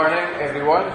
Good morning, everyone.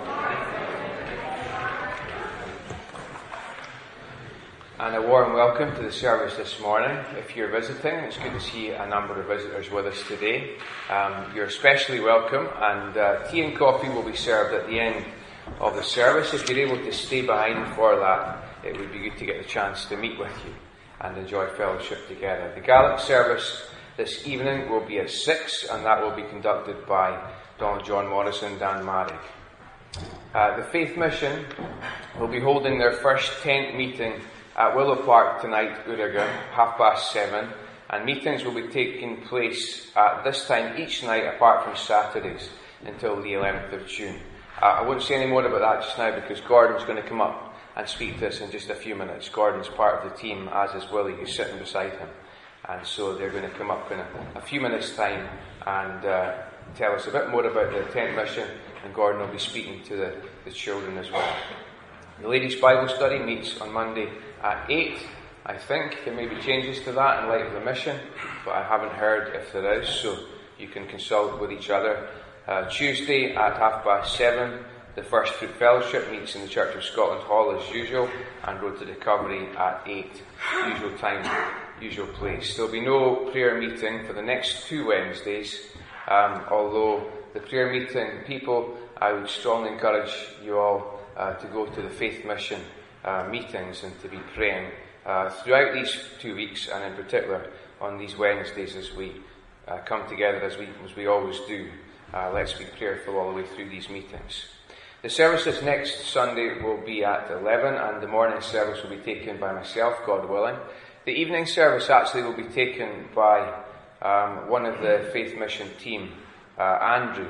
And a warm welcome to the service this morning. If you're visiting, it's good to see a number of visitors with us today. You're especially welcome, and tea and coffee will be served at the end of the service. If you're able to stay behind for that, it would be good to get the chance to meet with you and enjoy fellowship together. The Gaelic service this evening will be at 6, and that will be conducted by Donald John Morrison and Dan Marrick. The Faith Mission will be holding their first tent meeting at Willow Park tonight, Uraga, 7:30, and meetings will be taking place at this time each night apart from Saturdays until the 11th of June. I won't say any more about that just now because Gordon's going to come up and speak to us in just a few minutes. Gordon's part of the team, as is Willie, who's sitting beside him. And so they're going to come up in a few minutes' time and tell us a bit more about the tent mission, and Gordon will be speaking to the children as well. The ladies' Bible study meets on Monday at 8. I think there may be changes to that in light of the mission, but I haven't heard if there is, so you can consult with each other. Tuesday at 7:30, the First Fruit Fellowship meets in the Church of Scotland Hall as usual, and Road to Recovery at 8, usual time, usual place. There'll be no prayer meeting for the next 2 Wednesdays, although the prayer meeting people, I would strongly encourage you all to go to the Faith Mission meetings and to be praying throughout these 2 weeks, and in particular on these Wednesdays as we come together as we always do. Let's be prayerful all the way through these meetings. The services next Sunday will be at 11, and the morning service will be taken by myself, God willing. The evening service actually will be taken by one of the Faith Mission team, Andrew.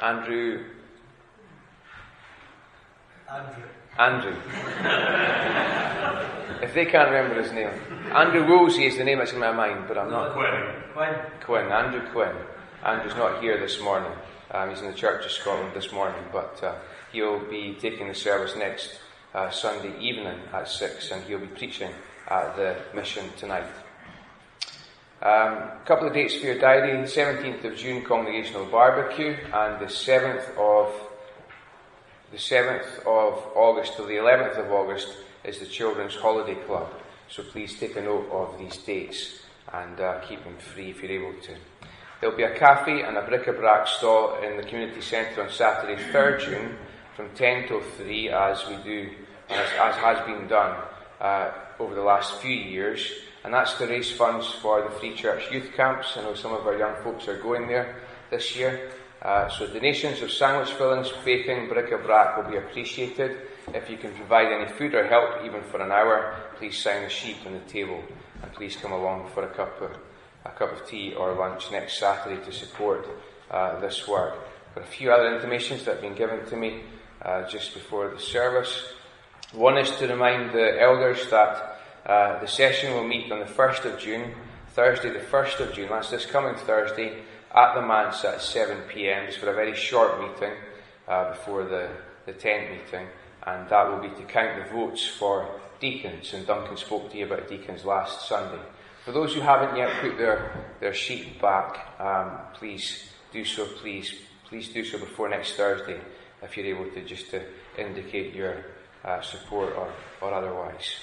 If they can't remember his name. Andrew Woolsey is the name that's in my mind, but I'm not. Quinn. Andrew Quinn. Andrew's not here this morning. He's in the Church of Scotland this morning, but he'll be taking the service next Sunday evening at 6, and he'll be preaching at the mission tonight. A couple of dates for your diary. 17th of June, Congregational Barbecue, and the 7th of August till the 11th of August is the Children's Holiday Club. So please take a note of these dates and keep them free if you're able to. There'll be a cafe and a bric-a-brac stall in the community centre on Saturday, 3rd June, from 10 till 3, as we do, as has been done over the last few years. And that's to raise funds for the Free Church Youth Camps. I know some of our young folks are going there this year. So donations of sandwich fillings, bacon, bric-a-brac will be appreciated. If you can provide any food or help, even for an hour, please sign the sheet on the table, and please come along for a cup of tea or lunch next Saturday to support this work. But a few other intimations that have been given to me just before the service. One is to remind the elders that the session will meet on the 1st of June, Thursday the 1st of June, that's this coming Thursday, at the manse at 7 p.m, just for a very short meeting before the tent meeting, and that will be to count the votes for deacons, and Duncan spoke to you about deacons last Sunday. For those who haven't yet put their sheet back, please do so before next Thursday, if you're able to, just to indicate your support or otherwise.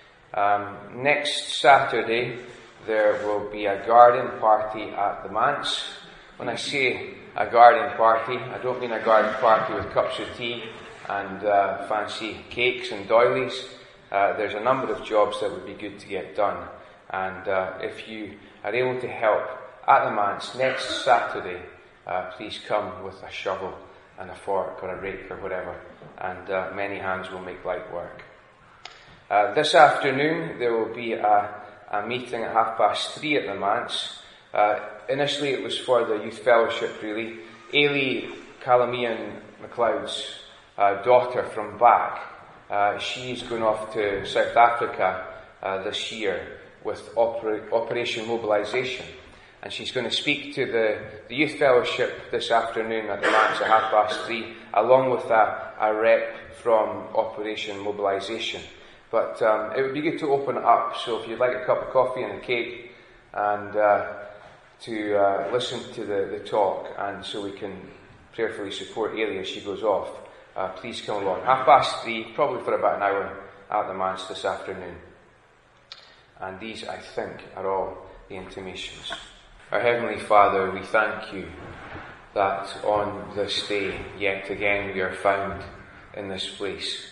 Next Saturday, there will be a garden party at the manse. When I say a garden party, I don't mean a garden party with cups of tea and fancy cakes and doilies. There's a number of jobs that would be good to get done. And if you are able to help at the manse next Saturday, please come with a shovel and a fork or a rake or whatever, and many hands will make light work. This afternoon there will be a meeting at 3:30 at the manse. Initially it was for the youth fellowship, really. Ailey Calamian MacLeod's daughter from Back, she's going off to South Africa this year with Operation Mobilisation, and she's going to speak to the youth fellowship this afternoon at the manse at 3:30, along with a rep from Operation Mobilisation. But it would be good to open it up, so if you'd like a cup of coffee and a cake, and to listen to the talk, and so we can prayerfully support Ailey as she goes off, please come along. 3:30, probably for about an hour at the manse this afternoon. And these, I think, are all the intimations. Our Heavenly Father, we thank you that on this day, yet again, we are found in this place.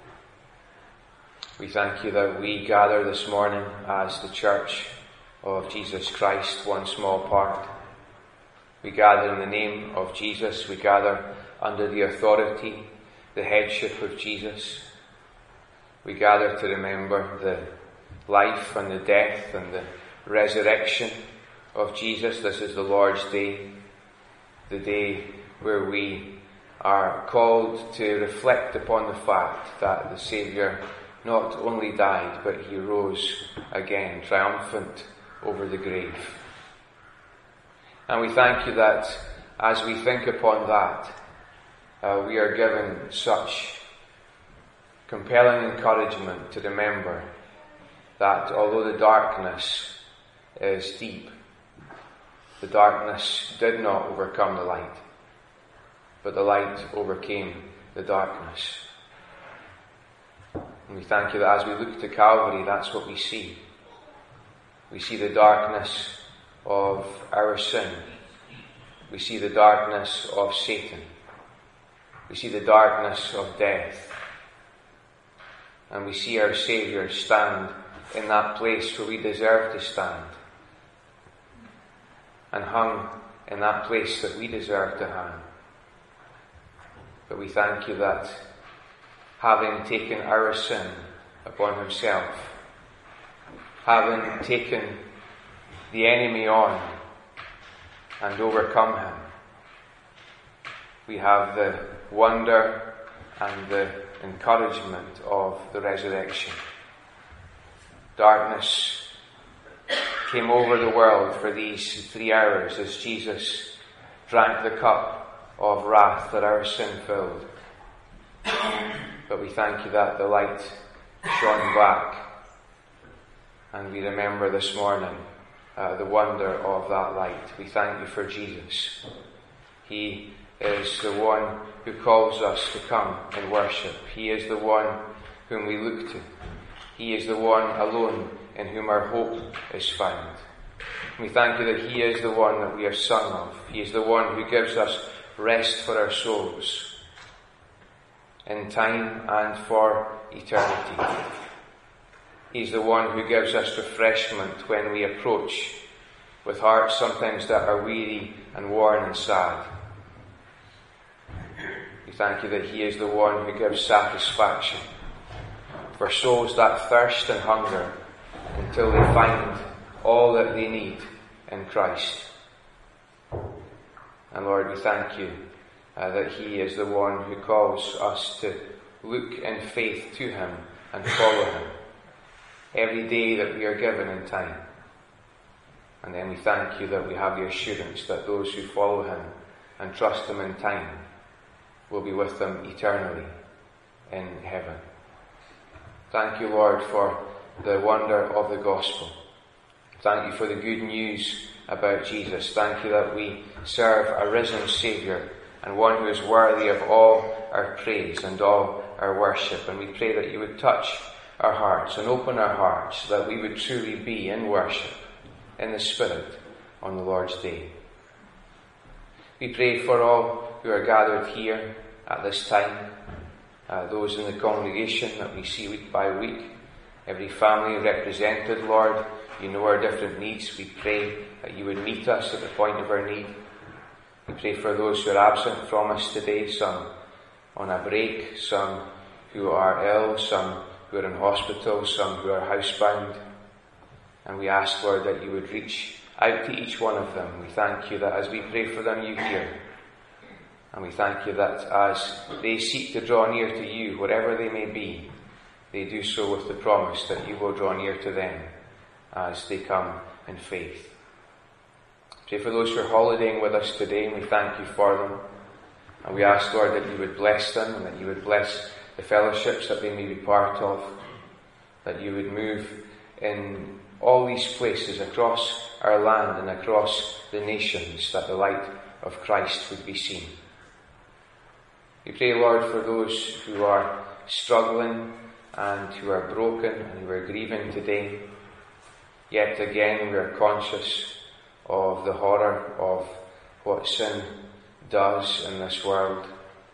We thank you that we gather this morning as the Church of Jesus Christ, one small part. We gather in the name of Jesus. We gather under the authority, the headship of Jesus. We gather to remember the life and the death and the resurrection of Jesus. This is the Lord's Day, the day where we are called to reflect upon the fact that the Saviour not only died, but he rose again, triumphant over the grave. And we thank you that as we think upon that, we are given such compelling encouragement to remember that although the darkness is deep, the darkness did not overcome the light, but the light overcame the darkness. And we thank you that as we look to Calvary, that's what we see. We see the darkness of our sin. We see the darkness of Satan. We see the darkness of death. And we see our Saviour stand in that place where we deserve to stand, and hung in that place that we deserve to hang. But we thank you that, having taken our sin upon himself, having taken the enemy on and overcome him, we have the wonder and the encouragement of the resurrection. Darkness came over the world for these 3 hours as Jesus drank the cup of wrath that our sin filled. But we thank you that the light shone back, and we remember this morning the wonder of that light. We thank you for Jesus. He is the one who calls us to come and worship. He is the one whom we look to. He is the one alone in whom our hope is found. We thank you that he is the one that we are sung of. He is the one who gives us rest for our souls in time and for eternity. He's the one who gives us refreshment when we approach with hearts sometimes that are weary and worn and sad. We thank you that he is the one who gives satisfaction for souls that thirst and hunger until they find all that they need in Christ. And Lord, we thank you that he is the one who calls us to look in faith to him and follow him every day that we are given in time. And then we thank you that we have the assurance that those who follow him and trust him in time will be with them eternally in heaven. Thank you, Lord, for the wonder of the gospel. Thank you for the good news about Jesus. Thank you that we serve a risen Saviour and one who is worthy of all our praise and all our worship. And we pray that you would touch our hearts and open our hearts, that we would truly be in worship, in the Spirit, on the Lord's Day. We pray for all who are gathered here at this time, those in the congregation that we see week by week, every family represented, Lord. You know our different needs. We pray that you would meet us at the point of our need. We pray for those who are absent from us today, some on a break, some who are ill, some who are in hospital, some who are housebound. And we ask, Lord, that you would reach out to each one of them. We thank you that as we pray for them, you hear. And we thank you that as they seek to draw near to you, wherever they may be, they do so with the promise that you will draw near to them as they come in faith. Pray for those who are holidaying with us today, and we thank you for them. And we ask, Lord, that you would bless them and that you would bless the fellowships that they may be part of, that you would move in all these places across our land and across the nations, that the light of Christ would be seen. We pray, Lord, for those who are struggling and who are broken and who are grieving today. Yet again we are conscious of the horror of what sin does in this world,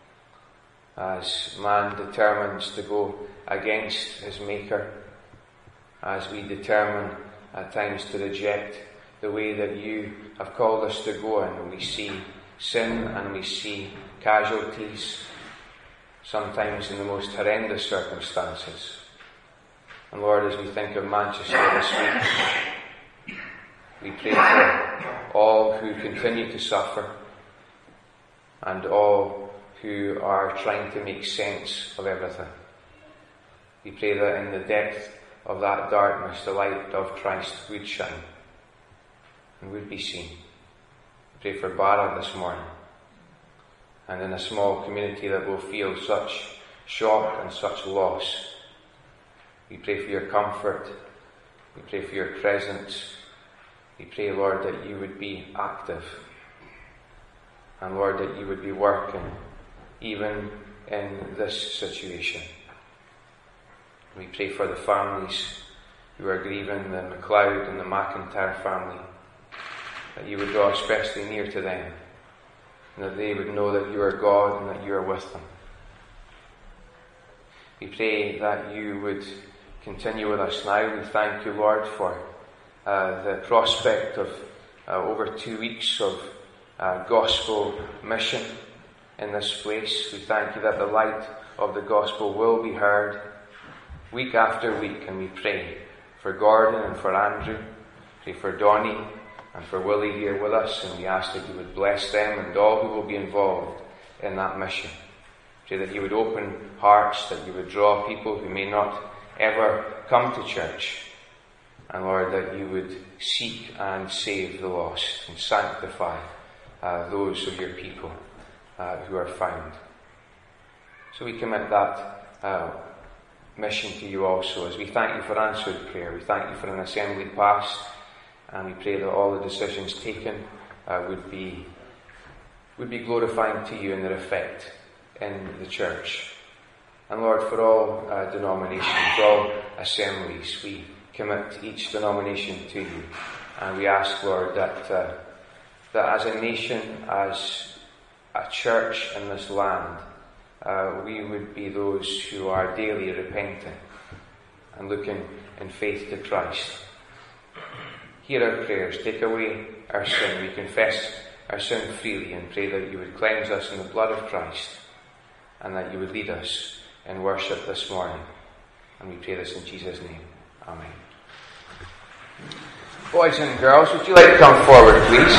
as man determines to go against his Maker, as we determine at times to reject the way that you have called us to go in, and we see sin and we see casualties, sometimes in the most horrendous circumstances. And Lord, as we think of Manchester this week, we pray for all who continue to suffer and all who are trying to make sense of everything. We pray that in the depth of that darkness, the light of Christ would shine and would be seen. We pray for Barra this morning, and in a small community that will feel such shock and such loss. We pray for your comfort. We pray for your presence. We pray, Lord, that you would be active. And Lord, that you would be working even in this situation. We pray for the families who are grieving, the MacLeod and the McIntyre family, that you would draw especially near to them, and that they would know that you are God and that you are with them. We pray that you would continue with us now. We thank you, Lord, for the prospect of over 2 weeks of gospel mission in this place. We thank you that the light of the gospel will be heard week after week, and we pray for Gordon and for Andrew, pray for Donnie and for Willie here with us, and we ask that you would bless them and all who will be involved in that mission. Pray that you would open hearts, that you would draw people who may not ever come to church, and Lord, that you would seek and save the lost and sanctify those of your people who are found. So we commit that mission to you also, as we thank you for answered prayer. We thank you for an assembly passed, and we pray that all the decisions taken would be glorifying to you in their effect in the church. And Lord, for all denominations, all assemblies, we commit each denomination to you, and we ask, Lord, that as a nation, as a church in this land, we would be those who are daily repenting and looking in faith to Christ. Hear our prayers, take away our sin. We confess our sin freely and pray that you would cleanse us in the blood of Christ, and that you would lead us in worship this morning. And we pray this in Jesus' name. Amen. Boys and girls, would you like to come forward, please?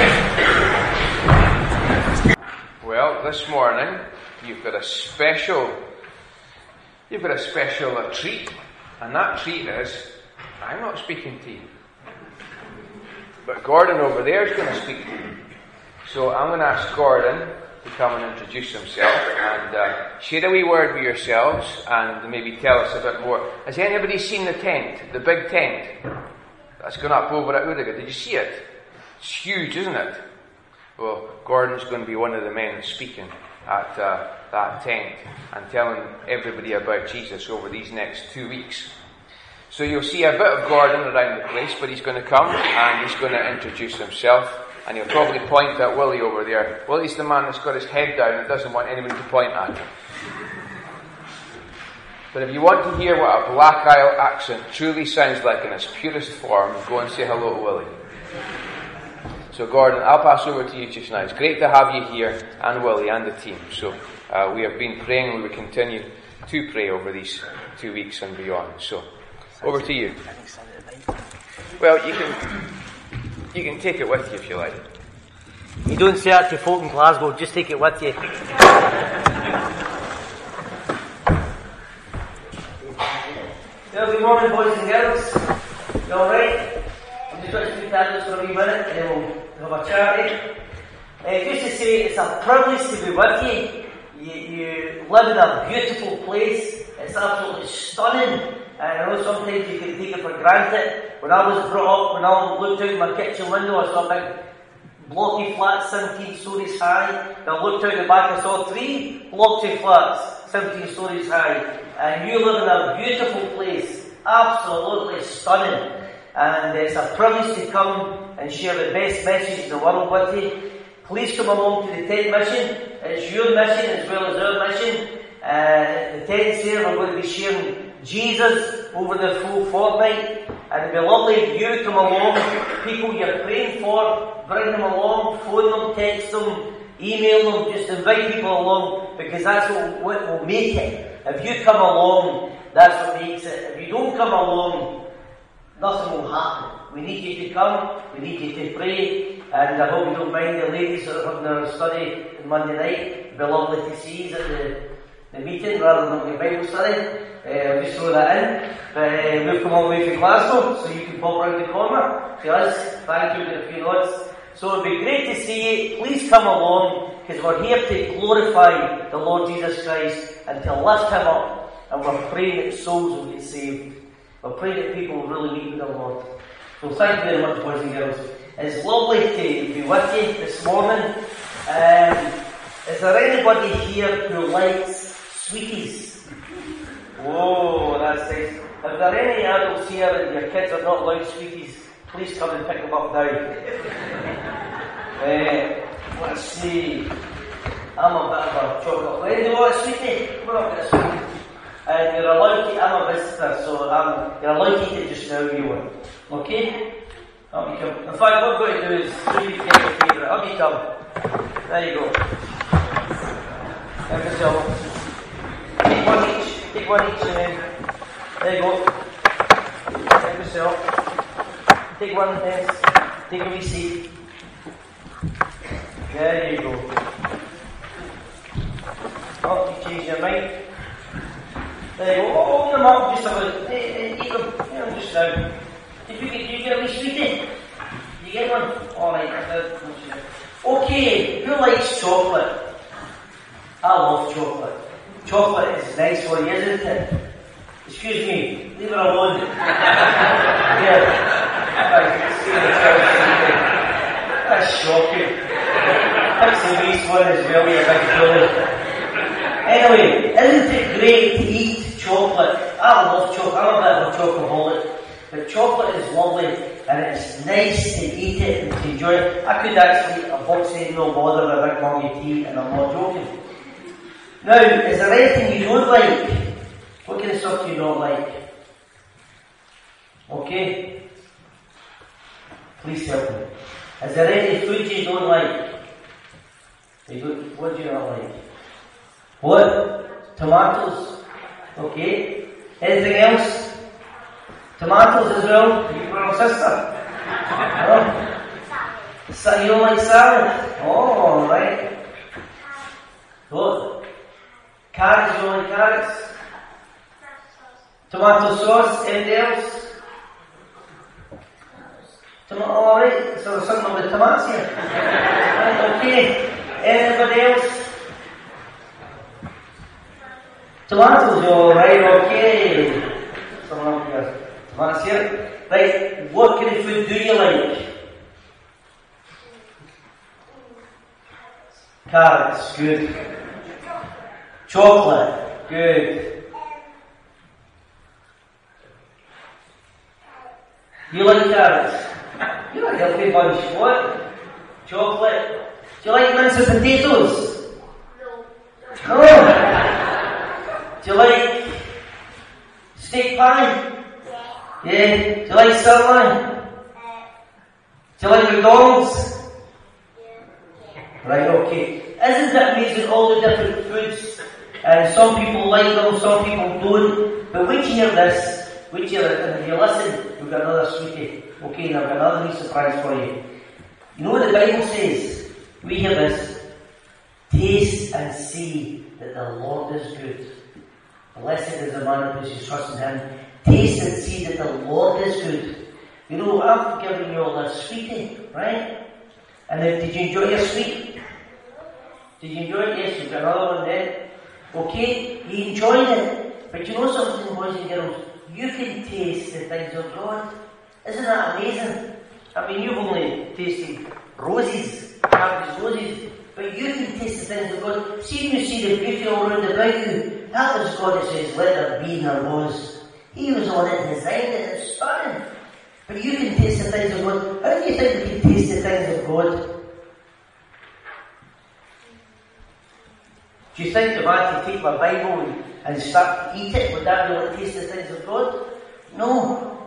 Well, this morning you've got a special treat, and that treat is, I'm not speaking to you, but Gordon over there is going to speak to you. So I'm going to ask Gordon to come and introduce himself and share a wee word with yourselves and maybe tell us a bit more. Has anybody seen the tent, the big tent that's gone up over at Udiga? Did you see it? It's huge, isn't it? Well, Gordon's going to be one of the men speaking at that tent and telling everybody about Jesus over these next 2 weeks. So you'll see a bit of Gordon around the place, but he's going to come and he's going to introduce himself, and he'll probably point at Willie over there. Willie's the man that's got his head down and doesn't want anyone to point at him. But if you want to hear what a Black Isle accent truly sounds like in its purest form, go and say hello to Willie. So Gordon, I'll pass over to you just now. It's great to have you here, and Willie and the team. So we have been praying, we will continue to pray over these 2 weeks and beyond. So over to you. Well, you can take it with you if you like. You don't say that to folk in Glasgow, just take it with you. Well, good morning, boys and girls. You alright? I'm just going to speak to Alice for a wee minute and then we'll have a chat. Just to say, it's a privilege to be with you. You live in a beautiful place. It's absolutely stunning. And I know sometimes you can take it for granted. When I was brought up, when I looked out my kitchen window, I saw a big blocky flats 17 stories high. Now looked out the back, I saw 3 blocky flats 17 stories high. And you live in a beautiful place, absolutely stunning. And it's a privilege to come and share the best message in the world with you. Please come along to the tent mission. It's your mission as well as our mission. The tents here, we're going to be sharing Jesus over the full fortnight. And it'd be lovely if you come along. People you're praying for, bring them along, phone them, text them, email them, just invite people along, because that's what will make it. If you come along, that's what makes it. If you don't come along, nothing will happen. We need you to come, we need you to pray, and I hope you don't mind the ladies that are having their study on Monday night. It'd be lovely to see you at the meeting rather than the Bible study. I'll just throw that in. But we've come all the way from Glasgow, so you can pop around the corner to us. Thank you for a few nods. So it'd be great to see you. Please come along, because we're here to glorify the Lord Jesus Christ and to lift Him up. And we're praying that souls will get saved. We're praying that people will really meet with the Lord. So thank you very much, boys and girls. It's lovely to be with you this morning. Is there anybody here who likes sweeties? Whoa, that's nice. If there are any adults here and your kids are not allowed sweeties, please come and pick them up now. Let's see. I'm a bit of a chocolate lady. You want a sweetie? Come on, get a sweetie. And you're allowed to, I'm a visitor, so you're allowed to eat it just now if you want. Okay? Up you come. In fact, what I'm going to do is show you to get your favourite. Up you come. There you go. Have yourself. Take one each. Take one each and then. There you go. Have yourself. Take one and take a wee seat. There you go. Oh, you change your mind. There you go. Open them up just about. Eat them. Just now. Did you get a wee sweetie? You get one? Alright, that's good. Okay, who likes chocolate? I love chocolate. Chocolate is nice for you, isn't it? Excuse me, leave it alone. Yeah. That's shocking. That's the least one is really a big bully. Anyway, isn't it great to eat chocolate? I love chocolate. I'm a bit of a chocoholic. But chocolate is lovely, and it's nice to eat it and to enjoy it. I could actually eat a box of no bother with a big mug of tea, and I'm not joking. Now, is there anything you don't like? What kind of stuff do you not like? Okay? Please help me. Is there any food you don't like? What do you not like? What? Tomatoes? Okay. Anything else? Tomatoes as well? You brother or sister? Oh. So you don't like salad? Oh, right. What? Carrots, you don't like carrots? Tomato sauce, anything else? Alright, so there's something with tomatoes here. Right, okay. Anybody else? Tomatoes, alright, okay. Someone up here. Tomatoes here. Right, what kind of food do you like? Carrots, good. Chocolate, good. You like carrots? You like a big bunch. What? Chocolate. Do you like mince and potatoes? No. No. Do you like steak pie? Yeah. Do you like sirloin? Do you like McDonald's? Right, okay. Isn't it amazing all the different foods? And some people like them, some people don't. But wait till you hear this. Wait till if you listen, we've got another sweetie. Okay, now I've got another wee surprise for you. You know what the Bible says? We hear this. Taste and see that the Lord is good. Blessed is the man who puts his trust in Him. Taste and see that the Lord is good. You know, I'm giving you all this sweetie, right? And then, did you enjoy your sweet? Did you enjoy it? Yes, you've got another one there. Okay, you enjoyed it. But you know something, boys and girls? You can taste the things of God. Isn't that amazing? I mean, you've only tasted roses, happy roses. But you can taste the things of God. See when you see the beauty all around about you, that was God that says, let there be and there was. He was on it, designed it, it's stunning. But you can taste the things of God. How do you think we can taste the things of God? Do you think if I had to take my Bible and start to eat it, would that be like taste the things of God? No.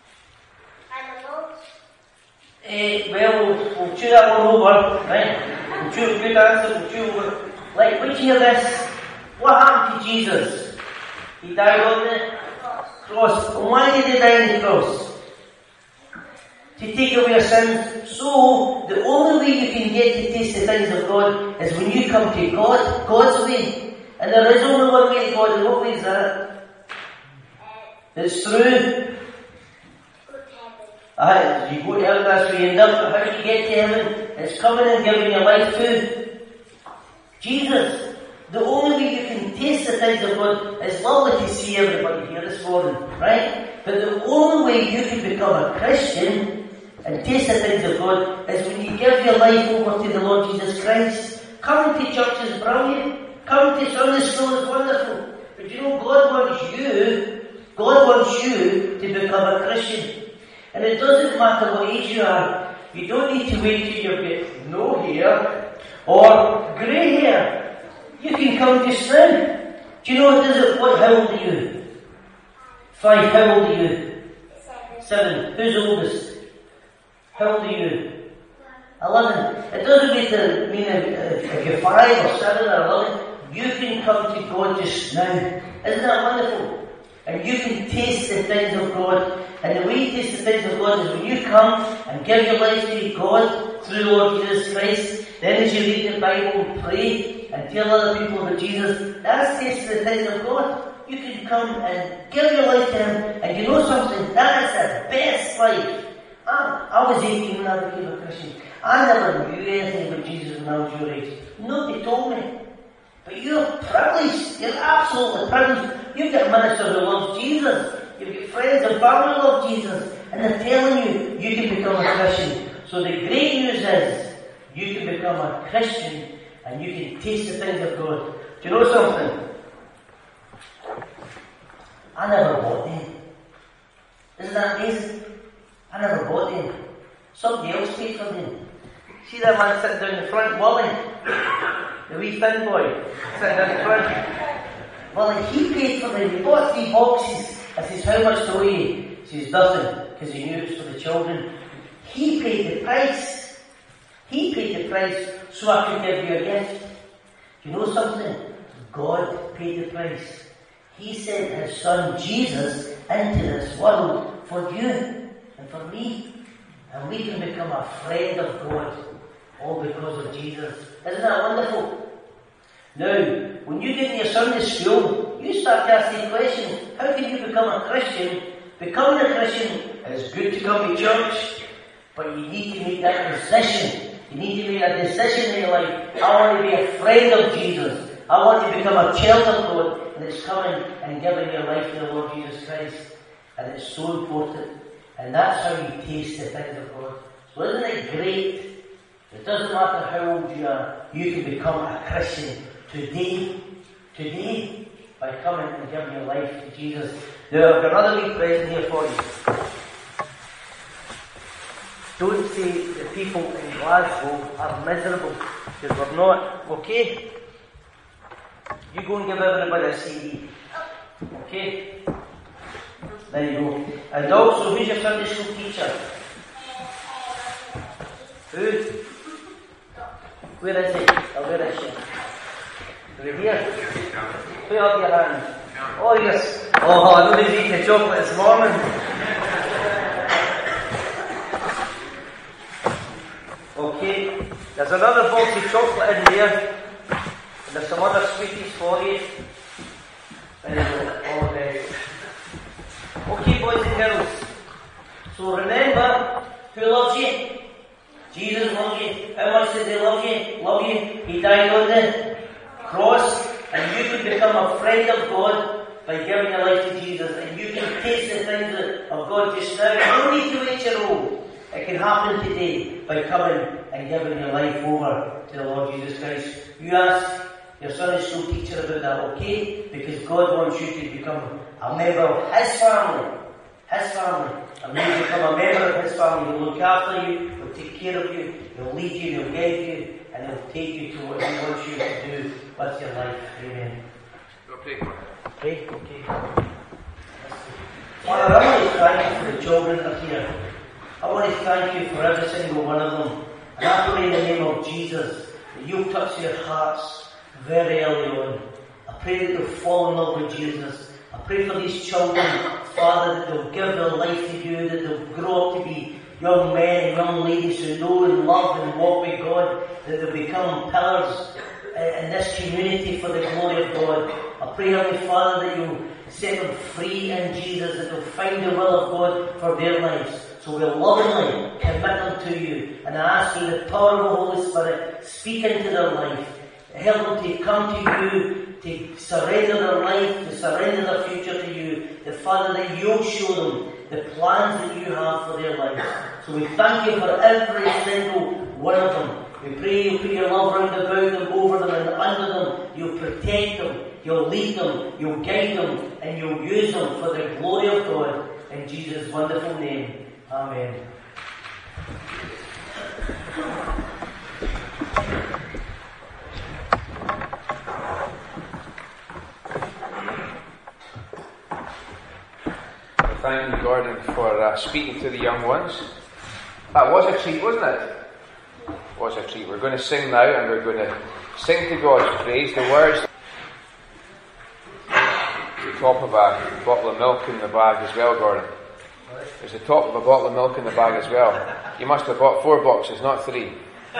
We'll chew that one over, right? We'll chew a good answer, we'll chew over. Like, would you hear this? What happened to Jesus? He died on the cross. And why did he die on the cross? To take away your sins. So, the only way you can get to taste the things of God is when you come to God, God's way. And there is only one way to God, and what way is that? It's through. You go to heaven, that's where you end up. How do you get to heaven? It's coming and giving your life to Jesus. The only way you can taste the things of God is lovely to see everybody here this morning, right? But the only way you can become a Christian and taste the things of God is when you give your life over to the Lord Jesus Christ. Coming to church is brilliant. Coming to Sunday school is wonderful. But you know, God wants you to become a Christian. And it doesn't matter what age you are. You don't need to wait till you get no hair or grey hair. You can come just now. Do you know how old are you? 5, how old are you? 7. Who's the oldest? How old are you? 11. It doesn't mean if you're 5 or 7 or 11. You can come to God just now. Isn't that wonderful? And you can taste the things of God. And the way you taste the things of God is when you come and give your life to God through the Lord Jesus Christ. Then as you read the Bible and pray and tell other people about Jesus, that's tasting the things of God. You can come and give your life to Him. And you know something? That is the best life. I was 18 when I became a Christian. I never knew anything about Jesus when I was your age. Nobody told me. But you're privileged. You're absolutely privileged. You've got ministers who love Jesus. You've got friends and family who love Jesus. And they're telling you, you can become a Christian. So the great news is, you can become a Christian and you can taste the things of God. Do you know something? I never bought them. Isn't that amazing? I never bought them. Somebody else paid for them. See that man sitting down the front, Wally? The wee thin boy sitting down the front. Well, he paid for them. He bought 3 boxes. I says, how much do we? He says, nothing, because he knew it was for the children. He paid the price. He paid the price so I could give you a gift. Do you know something? God paid the price. He sent His Son Jesus into this world for you and for me. And we can become a friend of God, all because of Jesus. Isn't that wonderful? Now, when you get to your Sunday school, you start to ask the question, how can you become a Christian? Becoming a Christian is good to come to church, but you need to make that decision. You need to make a decision in your life. I want to be a friend of Jesus. I want to become a child of God, and it's coming and giving your life to the Lord Jesus Christ. And it's so important. And that's how you taste the things of God. So isn't it great? It doesn't matter how old you are, you can become a Christian today, by coming and giving your life to Jesus. Now, I've got another wee present here for you. Don't say the people in Glasgow are miserable, because we're not, okay? You go and give everybody a CD, okay? There you go. And also, who's your Sunday school teacher? Who? Where is he? Or where is she? Over here? Put up your hand. Oh yes. Oh, I know he's eating the chocolate this morning. Okay. There's another box of chocolate in there. And there's some other sweeties for you. There you go. All day. Okay, boys and girls. So remember, who loves you? Jesus loves you. How much did He love you? Love you. He died on the cross, and you can become a friend of God by giving your life to Jesus, and you can taste the things of God just now. You don't need to wait your own. It can happen today by coming and giving your life over to the Lord Jesus Christ. You ask your Sunday school teacher about that, okay? Because God wants you to become a member of His family. His family. And when you become a member of His family, He'll look after you, He'll take care of you, He'll lead you, He'll guide you, and He'll take you to what He wants you to do with your life. Amen. Pray? Okay. Father, I want to thank you for the children that are here. I want to thank you for every single one of them. And I pray in the name of Jesus that you'll touch their hearts very early on. I pray that they'll fall in love with Jesus. I pray for these children, Father, that they'll give their life to you, that they'll grow up to be young men and young ladies who know and love and walk with God, that they'll become pillars in this community for the glory of God. I pray, Heavenly Father, that you'll set them free in Jesus, that they'll find the will of God for their lives. So we'll lovingly commit them to you. And I ask you, the power of the Holy Spirit, speak into their life. Help them to come to you, to surrender their life, to surrender their future to you. The Father, that you'll show them the plans that you have for their lives. So we thank you for every single one of them. We pray you'll put your love round about them, over them and under them. You'll protect them, you'll lead them, you'll guide them, and you'll use them for the glory of God. In Jesus' wonderful name. Amen. Thank you, Gordon, for speaking to the young ones. That was a treat, wasn't it? It was a treat. We're going to sing now, and we're going to sing to God's praise. The words at the top of a bottle of milk in the bag as well, Gordon. There's the top of a bottle of milk in the bag as well. You must have bought 4 boxes, not 3.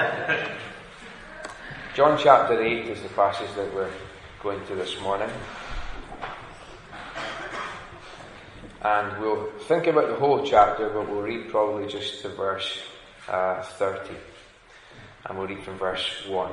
John chapter 8 is the passage that we're going to this morning. And we'll think about the whole chapter, but we'll read probably just to verse 30. And we'll read from verse 1.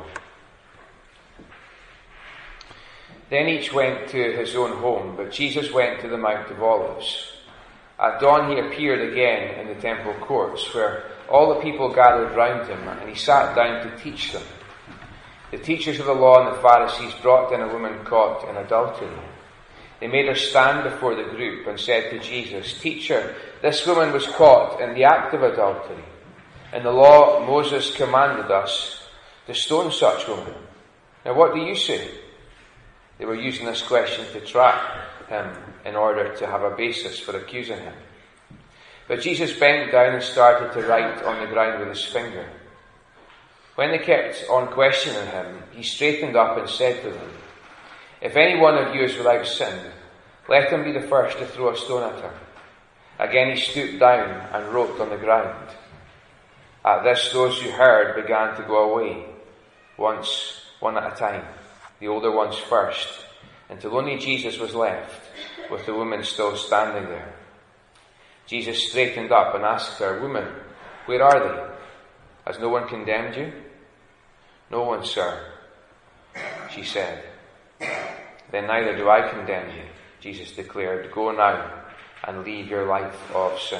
Then each went to his own home, but Jesus went to the Mount of Olives. At dawn he appeared again in the temple courts, where all the people gathered round him, and he sat down to teach them. The teachers of the law and the Pharisees brought in a woman caught in adultery. They made her stand before the group and said to Jesus, "Teacher, this woman was caught in the act of adultery. In the law, Moses commanded us to stone such women. Now what do you say?" They were using this question to trap him in order to have a basis for accusing him. But Jesus bent down and started to write on the ground with his finger. When they kept on questioning him, he straightened up and said to them, "If any one of you is without sin, let him be the first to throw a stone at her." Again he stooped down and wrote on the ground. At this those who heard began to go away, one at a time, the older ones first, until only Jesus was left, with the woman still standing there. Jesus straightened up and asked her, "Woman, where are they? Has no one condemned you?" "No one, sir," she said. "Then neither do I condemn you," Jesus declared. "Go now and leave your life of sin."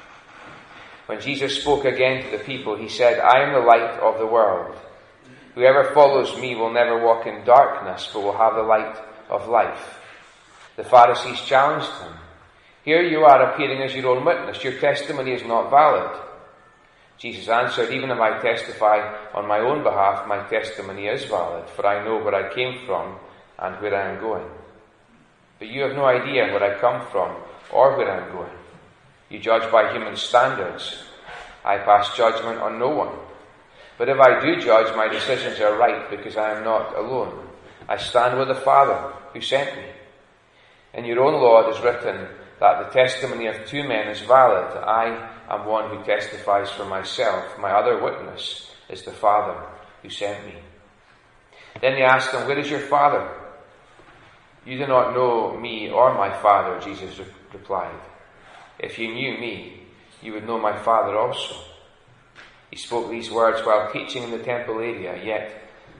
When Jesus spoke again to the people, he said, "I am the light of the world. Whoever follows me will never walk in darkness, but will have the light of life." The Pharisees challenged him. "Here you are appearing as your own witness. Your testimony is not valid." Jesus answered, "Even if I testify on my own behalf, my testimony is valid, for I know where I came from and where I am going. But you have no idea where I come from or where I am going. You judge by human standards. I pass judgment on no one. But if I do judge, my decisions are right because I am not alone. I stand with the Father who sent me. In your own law it is written that the testimony of 2 men is valid. I am one who testifies for myself. My other witness is the Father who sent me." Then they asked him, "Where is your Father?" "You do not know me or my Father," Jesus replied. "If you knew me, you would know my Father also." He spoke these words while teaching in the temple area, yet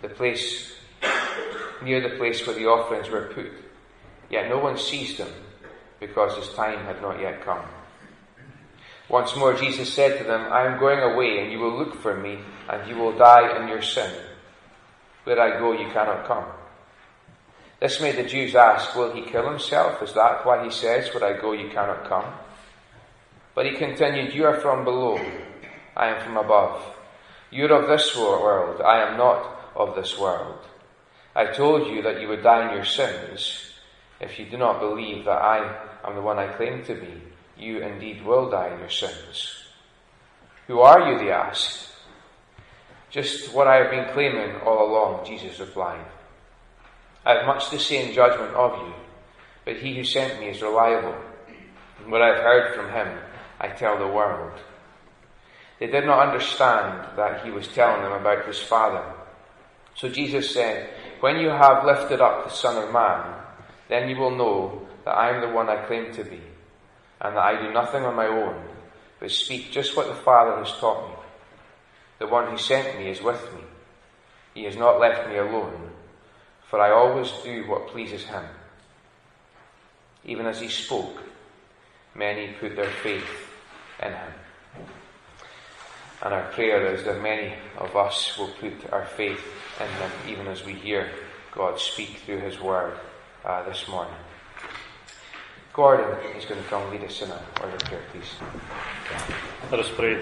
near the place where the offerings were put. Yet no one seized him, because his time had not yet come. Once more Jesus said to them, I am going away, and you will look for me, and you will die in your sin. Where I go, you cannot come. This made the Jews ask, will he kill himself? Is that why he says, where I go, you cannot come? But he continued, you are from below, I am from above. You are of this world, I am not of this world. I told you that you would die in your sins. If you do not believe that I am the one I claim to be, you indeed will die in your sins. Who are you, they asked. Just what I have been claiming all along, Jesus replied. I have much to say in judgment of you, but he who sent me is reliable. And what I have heard from him, I tell the world. They did not understand that he was telling them about his Father. So Jesus said, when you have lifted up the Son of Man, then you will know that I am the one I claim to be, and that I do nothing on my own, but speak just what the Father has taught me. The one who sent me is with me. He has not left me alone, for I always do what pleases him. Even as he spoke, many put their faith in him. And our prayer is that many of us will put our faith in him, even as we hear God speak through his word this morning. Gordon is going to come lead us in a word of prayer, please. Let us pray.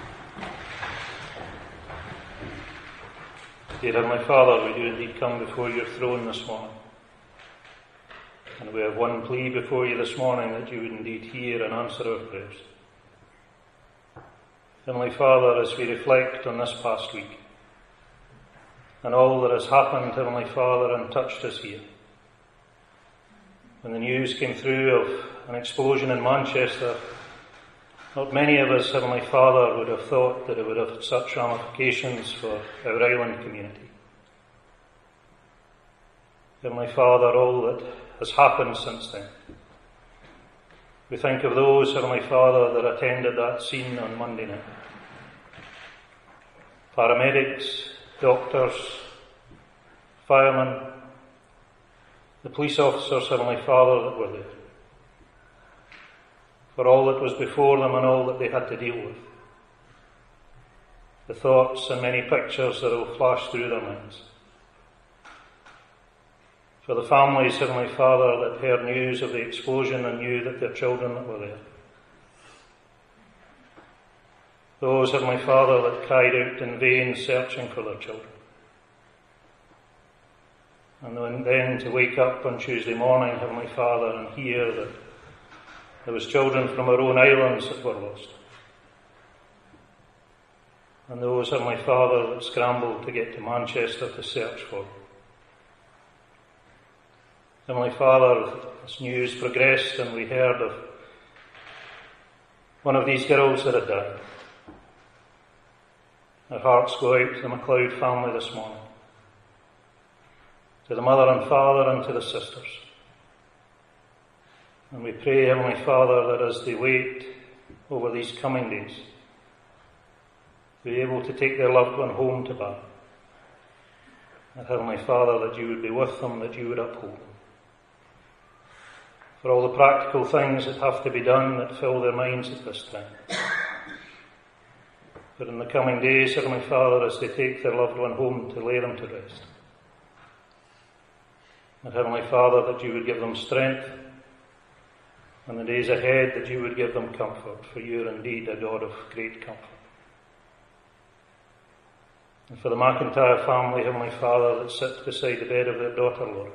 Dear Heavenly Father, we do indeed come before your throne this morning. And we have one plea before you this morning, that you would indeed hear and answer our prayers. Heavenly Father, as we reflect on this past week, and all that has happened, Heavenly Father, and touched us here. When the news came through of an explosion in Manchester, not many of us, Heavenly Father, would have thought that it would have such ramifications for our island community. Heavenly Father, all that has happened since then. We think of those, Heavenly Father, that attended that scene on Monday night. Paramedics, doctors, firemen, the police officers, Heavenly Father, that were there. For all that was before them and all that they had to deal with. The thoughts and many pictures that will flash through their minds. For the families, Heavenly Father, that heard news of the explosion and knew that their children that were there. Those, Heavenly Father, that cried out in vain searching for their children. And then to wake up on Tuesday morning, Heavenly Father, and hear that there was children from our own islands that were lost. And those, Heavenly Father, that scrambled to get to Manchester to search for them. Heavenly Father, as news progressed and we heard of one of these girls that had died, our hearts go out to the MacLeod family this morning, to the mother and father and to the sisters. And we pray, Heavenly Father, that as they wait over these coming days, be able to take their loved one home to Bali. And Heavenly Father, that you would be with them, that you would uphold them. For all the practical things that have to be done that fill their minds at this time. But in the coming days, Heavenly Father, as they take their loved one home to lay them to rest. And Heavenly Father, that you would give them strength, and the days ahead that you would give them comfort, for you are indeed a God of great comfort. And for the McIntyre family, Heavenly Father, that sits beside the bed of their daughter Laura,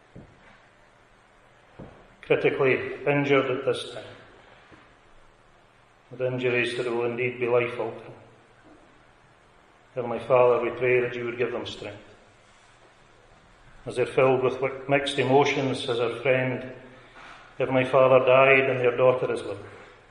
critically injured at this time, with injuries that will indeed be life-altering. Heavenly Father, we pray that you would give them strength. As they're filled with mixed emotions, as our friend, Heavenly Father, died and their daughter is living.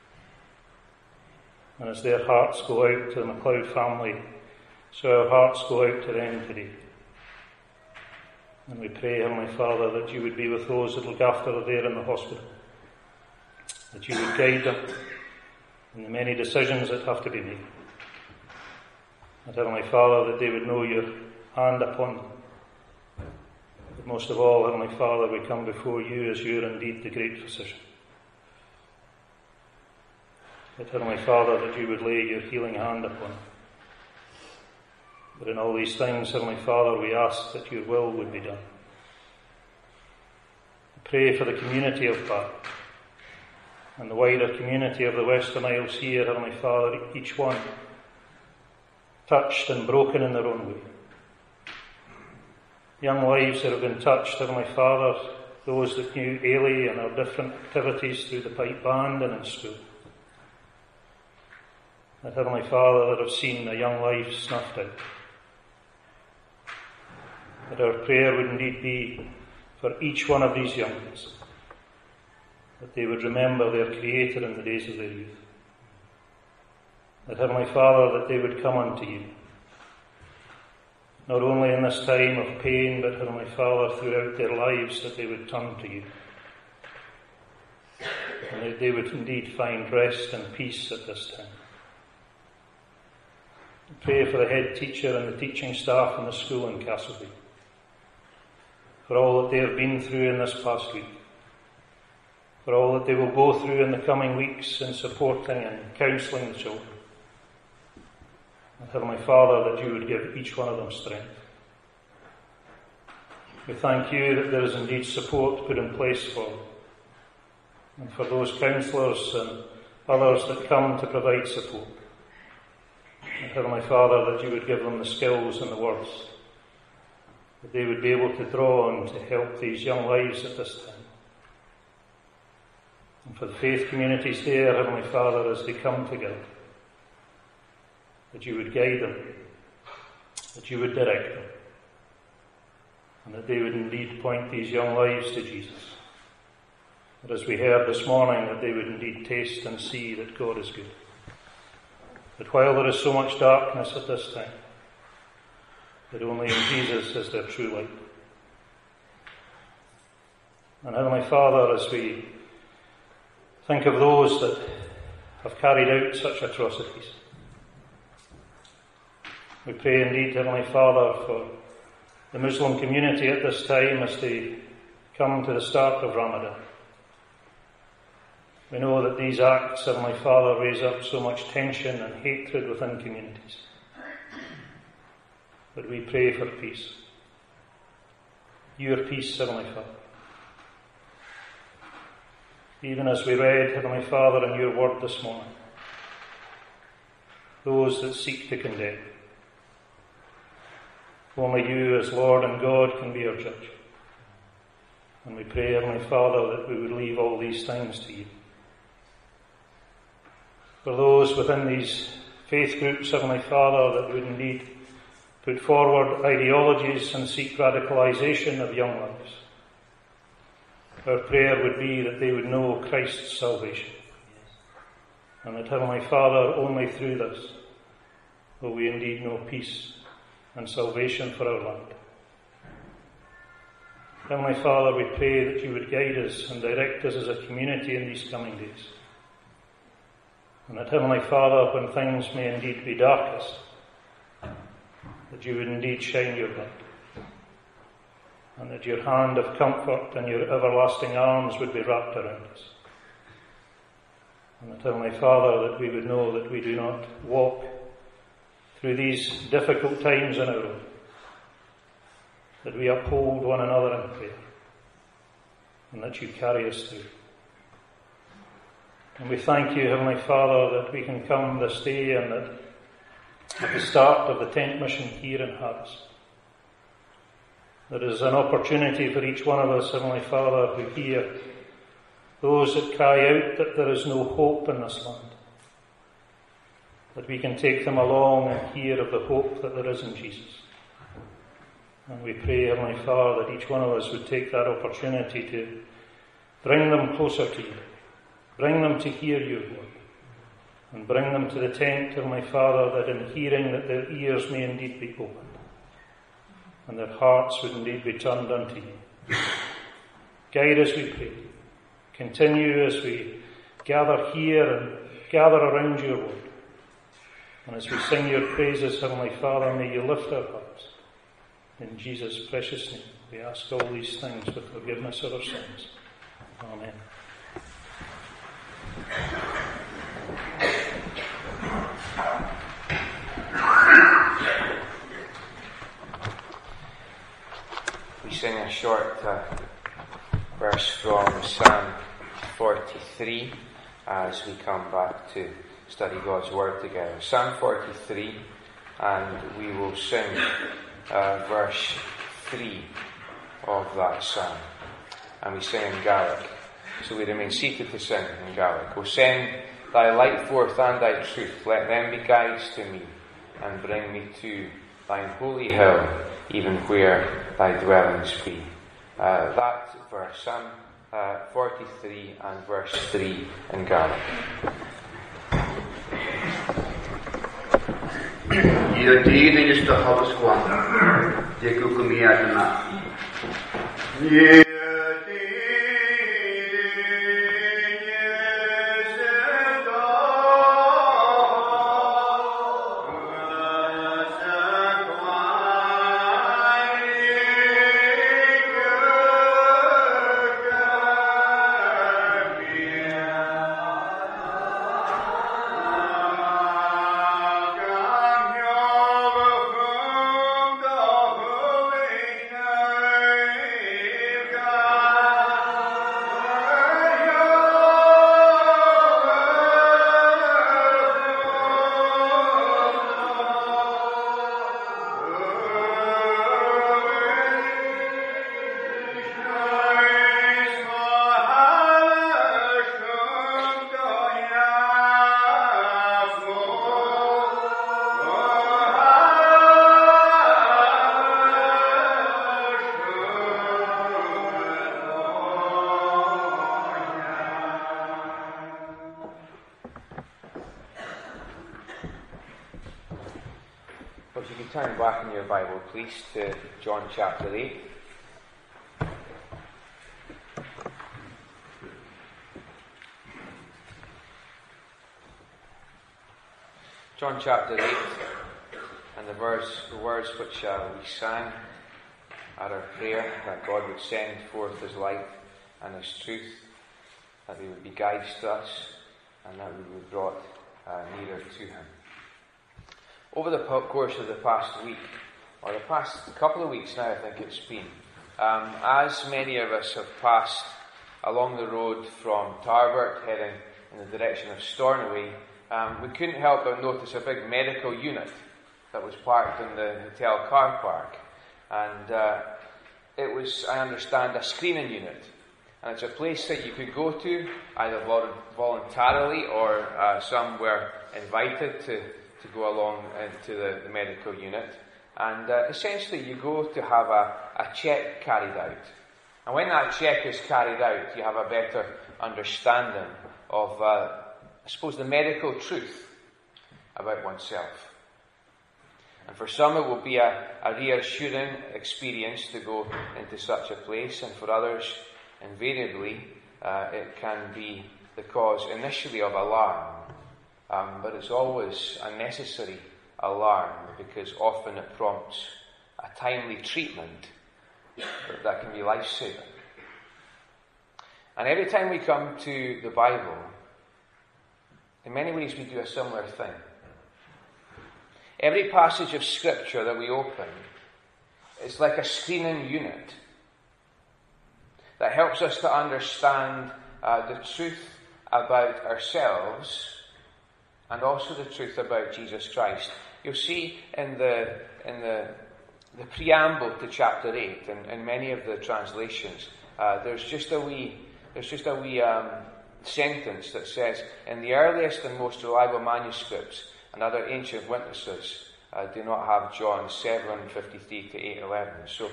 And as their hearts go out to the MacLeod family, so our hearts go out to them today. And we pray, Heavenly Father, that you would be with those that look after them there in the hospital. That you would guide them in the many decisions that have to be made. And Heavenly Father, that they would know your hand upon them. But most of all, Heavenly Father, we come before you as you are indeed the great physician. But Heavenly Father, that you would lay your healing hand upon them. But in all these things, Heavenly Father, we ask that your will would be done. We pray for the community of Bath and the wider community of the Western Isles here, Heavenly Father, each one touched and broken in their own way. Young lives that have been touched, Heavenly Father, those that knew Ailey and our different activities through the pipe band and in school. That Heavenly Father, that have seen a young life snuffed out. That our prayer would indeed be for each one of these young ones, that they would remember their Creator in the days of their youth. That Heavenly Father, that they would come unto you, not only in this time of pain, but Heavenly Father, throughout their lives, that they would turn to you. And that they would indeed find rest and peace at this time. We pray for the head teacher and the teaching staff in the school in Castleby, for all that they have been through in this past week, for all that they will go through in the coming weeks in supporting and counselling the children. And Heavenly Father, that you would give each one of them strength. We thank you that there is indeed support put in place for them, and for those counsellors and others that come to provide support. And Heavenly Father, that you would give them the skills and the words that they would be able to draw on to help these young lives at this time. And for the faith communities there, Heavenly Father, as they come together, that you would guide them, that you would direct them, and that they would indeed point these young lives to Jesus. That as we heard this morning, that they would indeed taste and see that God is good. That while there is so much darkness at this time, that only in Jesus is there true light. And Heavenly Father, as we think of those that have carried out such atrocities, we pray indeed, Heavenly Father, for the Muslim community at this time as they come to the start of Ramadan. We know that these acts, Heavenly Father, raise up so much tension and hatred within communities. But we pray for peace. Your peace, Heavenly Father. Even as we read, Heavenly Father, in your word this morning, those that seek to condemn. Only you as Lord and God can be our judge. And we pray, Heavenly Father, that we would leave all these things to you. For those within these faith groups, Heavenly Father, that would indeed put forward ideologies and seek radicalisation of young lives, our prayer would be that they would know Christ's salvation. And that, Heavenly Father, only through this will we indeed know peace and salvation for our land. Heavenly Father, we pray that you would guide us and direct us as a community in these coming days. And that, Heavenly Father, when things may indeed be darkest, that you would indeed shine your light. And that your hand of comfort and your everlasting arms would be wrapped around us. And that, Heavenly Father, that we would know that we do not walk through these difficult times on our own, that we uphold one another in prayer, and that you carry us through. And we thank you, Heavenly Father, that we can come this day and that at the start of the tent mission here in Harris, there is an opportunity for each one of us, Heavenly Father, who hear those that cry out that there is no hope in this land, that we can take them along and hear of the hope that there is in Jesus. And we pray, Heavenly Father, that each one of us would take that opportunity to bring them closer to you, bring them to hear your word, and bring them to the tent, Heavenly Father, that in hearing that their ears may indeed be opened, and their hearts would indeed be turned unto you. Guide us, we pray. Continue as we gather here and gather around your word. And as we sing your praises, Heavenly Father, may you lift our hearts. In Jesus' precious name, we ask all these things with forgiveness of our sins. Amen. sing a short verse from Psalm 43 as we come back to study God's Word together. Psalm 43, and we will sing verse 3 of that psalm. And we sing in Gaelic. So we remain seated to sing in Gaelic. O send thy light forth and thy truth, let them be guides to me, and bring me to thine holy hill, even where thy dwellings be. That verse, Psalm 43 and verse 3 in Gaelic. Your deed is to have us one. Take you come here tonight. If you can turn back in your Bible, please, to John chapter 8. John chapter 8, and the words which we sang at our prayer, that God would send forth His light and His truth, that they would be guides to us, and that we would be brought nearer to Him. Over the course of the past week, or the past couple of weeks now, I think it's been, as many of us have passed along the road from Tarbert, heading in the direction of Stornoway, we couldn't help but notice a big medical unit that was parked in the hotel car park. And it was, I understand, a screening unit. And it's a place that you could go to, either voluntarily or some were invited to go along into the medical unit. And essentially you go to have a check carried out. And when that check is carried out, you have a better understanding of, I suppose, the medical truth about oneself. And for some it will be a reassuring experience to go into such a place, and for others, invariably, it can be the cause initially of alarm. But it's always a necessary alarm, because often it prompts a timely treatment that can be life-saving. And every time we come to the Bible, in many ways we do a similar thing. Every passage of Scripture that we open is like a screening unit that helps us to understand the truth about ourselves, and also the truth about Jesus Christ. You'll see in the preamble to chapter 8, in many of the translations, there's just a wee sentence that says, in the earliest and most reliable manuscripts and other ancient witnesses do not have John 7:53 to 8:11. So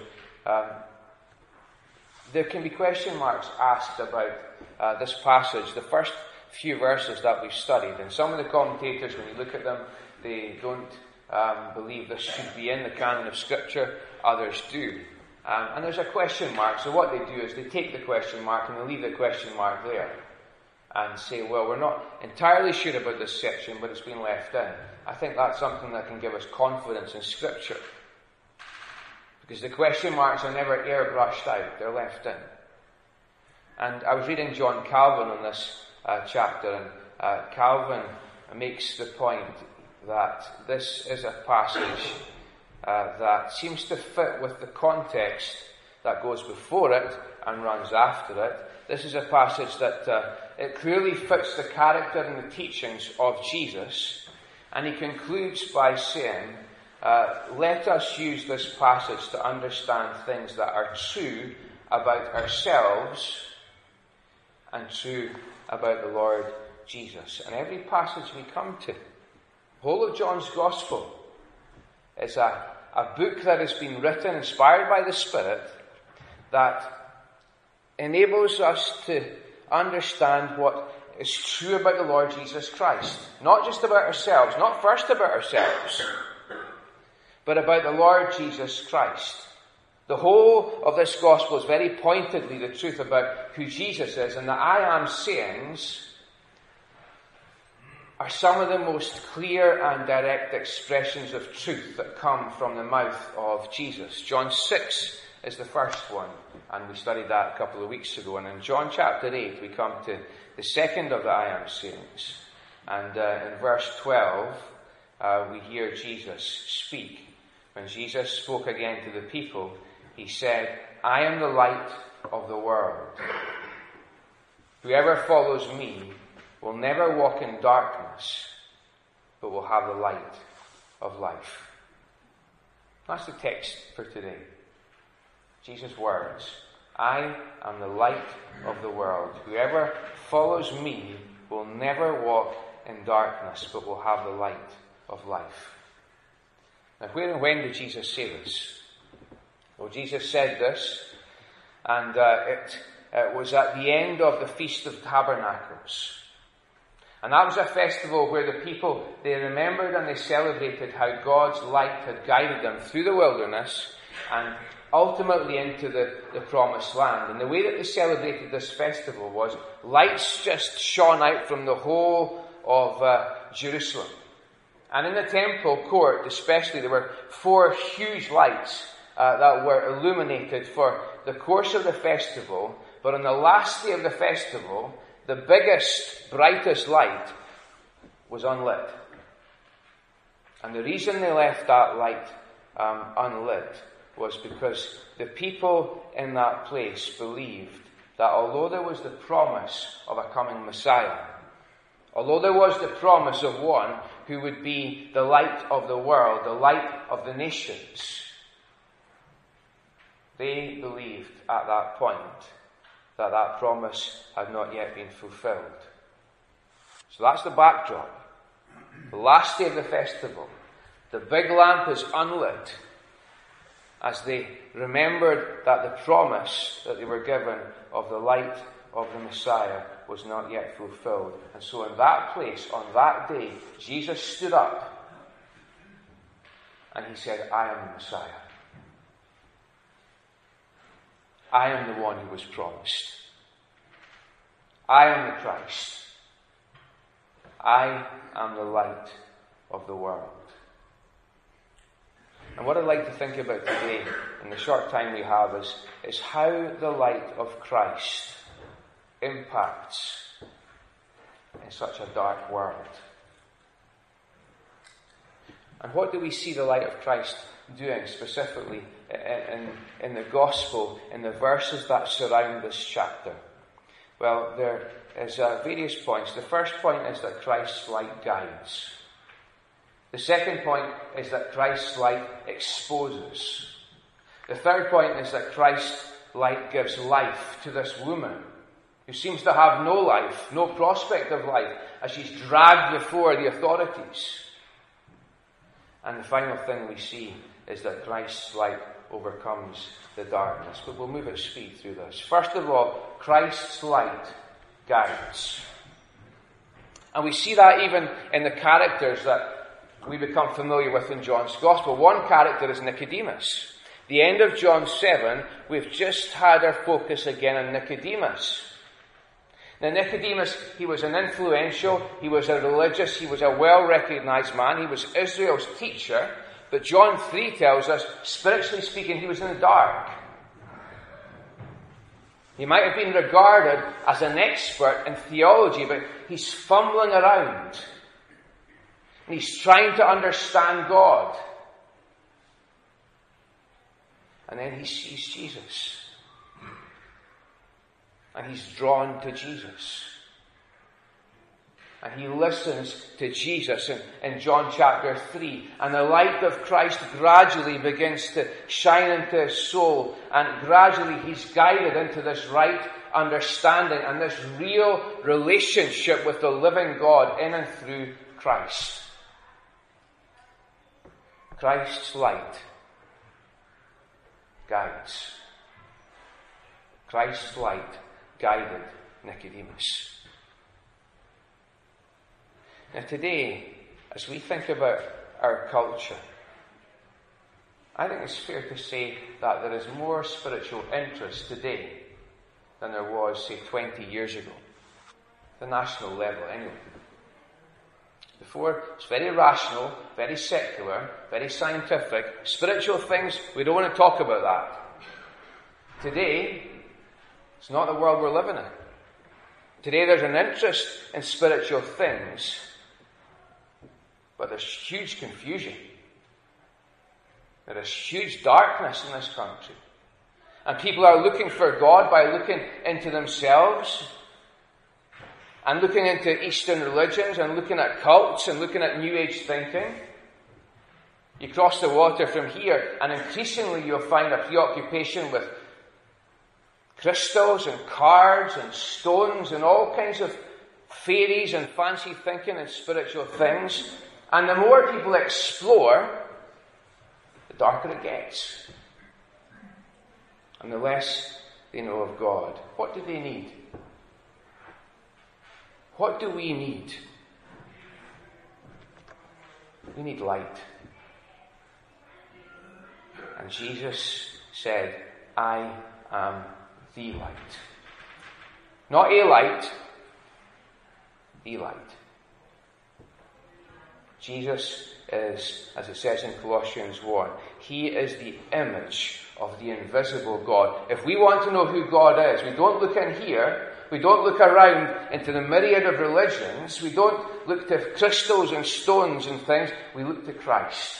there can be question marks asked about this passage. The first few verses that we've studied, and some of the commentators, when you look at them, they don't believe this should be in the canon of Scripture. Others do, and there's a question mark. So what they do is they take the question mark and they leave the question mark there and say, well, we're not entirely sure about this section, but it's been left in. I think that's something that can give us confidence in Scripture, because the question marks are never airbrushed out, they're left in. And I was reading John Calvin on this chapter, and Calvin makes the point that this is a passage that seems to fit with the context that goes before it and runs after it. This is a passage that it clearly fits the character and the teachings of Jesus. And he concludes by saying, let us use this passage to understand things that are true about ourselves and true about the Lord Jesus. And every passage we come to, the whole of John's Gospel, is a book that has been written, inspired by the Spirit, that enables us to understand what is true about the Lord Jesus Christ. Not just about ourselves, not first about ourselves, but about the Lord Jesus Christ. The whole of this Gospel is very pointedly the truth about who Jesus is, and the I am sayings are some of the most clear and direct expressions of truth that come from the mouth of Jesus. John 6 is the first one, and we studied that a couple of weeks ago. And in John chapter 8, we come to the second of the I am sayings. And in verse 12, we hear Jesus speak. When Jesus spoke again to the people, he said, I am the light of the world. Whoever follows me will never walk in darkness, but will have the light of life. That's the text for today. Jesus' words. I am the light of the world. Whoever follows me will never walk in darkness, but will have the light of life. Now, where and when did Jesus say this? Well, Jesus said this, and it was at the end of the Feast of Tabernacles. And that was a festival where the people, they remembered and they celebrated how God's light had guided them through the wilderness and ultimately into the promised land. And the way that they celebrated this festival was lights just shone out from the whole of Jerusalem. And in the temple court especially, there were 4 huge lights that were illuminated for the course of the festival. But on the last day of the festival, the biggest, brightest light was unlit. And the reason they left that light unlit was because the people in that place believed that although there was the promise of a coming Messiah, although there was the promise of one who would be the light of the world, the light of the nations, they believed at that point that promise had not yet been fulfilled. So that's the backdrop. The last day of the festival, the big lamp is unlit as they remembered that the promise that they were given of the light of the Messiah was not yet fulfilled. And so in that place, on that day, Jesus stood up and he said, I am the Messiah. I am the one who was promised. I am the Christ. I am the light of the world. And what I'd like to think about today, in the short time we have, is how the light of Christ impacts in such a dark world. And what do we see the light of Christ doing specifically in the gospel, in the verses that surround this chapter? Well, there is various points. The first point is that Christ's light guides. The second point is that Christ's light exposes. The third point is that Christ's light gives life to this woman who seems to have no life, no prospect of life, as she's dragged before the authorities. And the final thing we see is that Christ's light overcomes the darkness. But we'll move at speed through this. First of all, Christ's light guides. And we see that even in the characters that we become familiar with in John's Gospel. One character is Nicodemus. The end of John 7, we've just had our focus again on Nicodemus. Now Nicodemus, he was an influential, he was a religious, he was a well-recognized man, he was Israel's teacher, but John 3 tells us, spiritually speaking, he was in the dark. He might have been regarded as an expert in theology, but he's fumbling around. And he's trying to understand God. And then he sees Jesus. And he's drawn to Jesus. And he listens to Jesus in John chapter 3. And the light of Christ gradually begins to shine into his soul. And gradually he's guided into this right understanding and this real relationship with the living God in and through Christ. Christ's light guides. Christ's light guided Nicodemus. Now today, as we think about our culture, I think it's fair to say that there is more spiritual interest today than there was, say, 20 years ago. The national level, anyway. Before, it's very rational, very secular, very scientific. Spiritual things, we don't want to talk about that. Today, it's not the world we're living in. Today there's an interest in spiritual things, but there's huge confusion. There is huge darkness in this country. And people are looking for God by looking into themselves and looking into Eastern religions and looking at cults and looking at New Age thinking. You cross the water from here and increasingly you'll find a preoccupation with crystals and cards and stones and all kinds of fairies and fancy thinking and spiritual things. And the more people explore, the darker it gets. And the less they know of God. What do they need? What do we need? We need light. And Jesus said, I am the light. Not a light, the light. Jesus is, as it says in Colossians 1, he is the image of the invisible God. If we want to know who God is, we don't look in here, we don't look around into the myriad of religions, we don't look to crystals and stones and things, we look to Christ.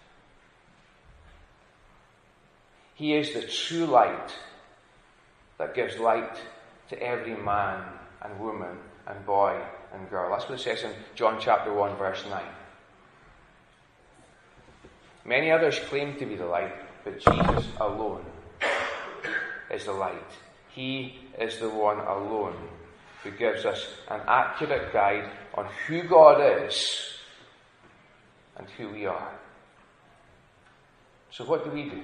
He is the true light that gives light to every man and woman and boy and girl. That's what it says in John chapter 1 verse 9. Many others claim to be the light, but Jesus alone is the light. He is the one alone who gives us an accurate guide on who God is and who we are. So what do?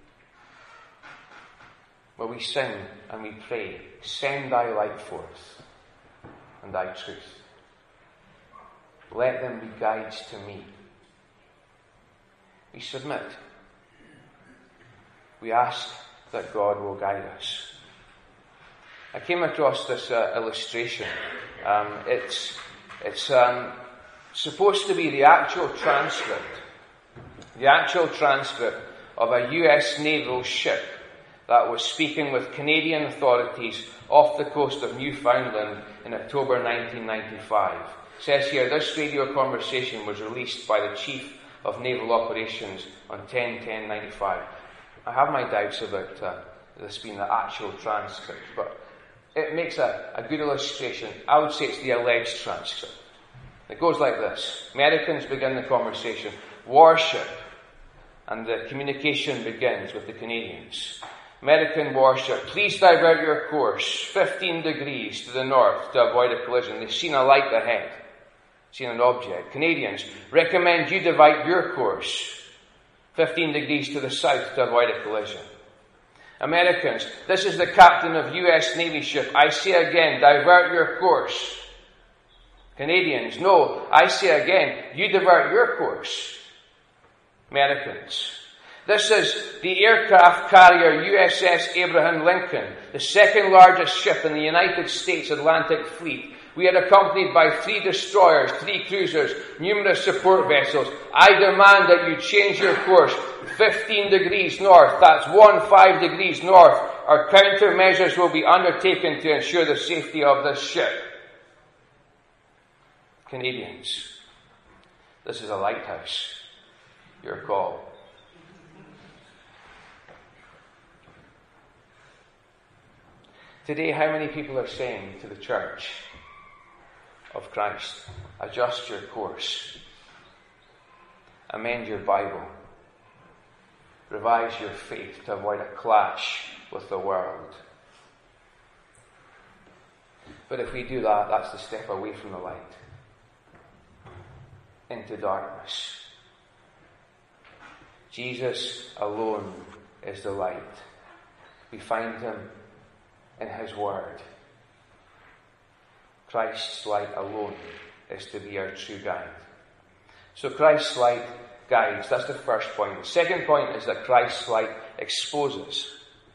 Well, we sing and we pray, send thy light forth and thy truth. Let them be guides to me. We submit. We ask that God will guide us. I came across this illustration. It's supposed to be the actual transcript of a US naval ship that was speaking with Canadian authorities off the coast of Newfoundland in October 1995. It says here, this radio conversation was released by the Chief of Naval Operations on 10/10/95. I have my doubts about this being the actual transcript, but it makes a good illustration. I would say it's the alleged transcript. It goes like this. Americans begin the conversation. Warship. And the communication begins with the Canadians. American warship, please divert your course 15 degrees to the north to avoid a collision. They've seen a light ahead. Seen an object. Canadians, recommend you divert your course 15 degrees to the south to avoid a collision. Americans, this is the captain of US Navy ship. I say again, divert your course. Canadians, no, I say again, you divert your course. Americans, this is the aircraft carrier USS Abraham Lincoln, the second largest ship in the United States Atlantic Fleet. We are accompanied by 3 destroyers, 3 cruisers, numerous support vessels. I demand that you change your course 15 degrees north. That's 15 degrees north. Our countermeasures will be undertaken to ensure the safety of this ship. Canadians, this is a lighthouse. Your call. Today, how many people are saying to the church of Christ, adjust your course, amend your Bible, revise your faith to avoid a clash with the world? But if we do that, that's the step away from the light, into darkness. Jesus alone is the light. We find him in his word. Christ's light alone is to be our true guide. So Christ's light guides. That's the first point. The second point is that Christ's light exposes.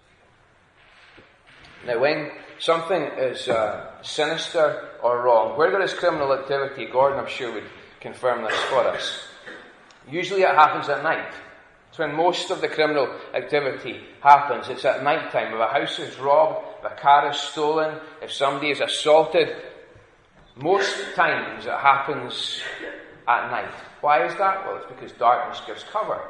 Now, when something is sinister or wrong, where there is criminal activity, Gordon, I'm sure, would confirm this for us. Usually it happens at night. It's when most of the criminal activity happens. It's at night time. If a house is robbed, if a car is stolen, if somebody is assaulted, most times it happens at night. Why is that? Well, it's because darkness gives cover.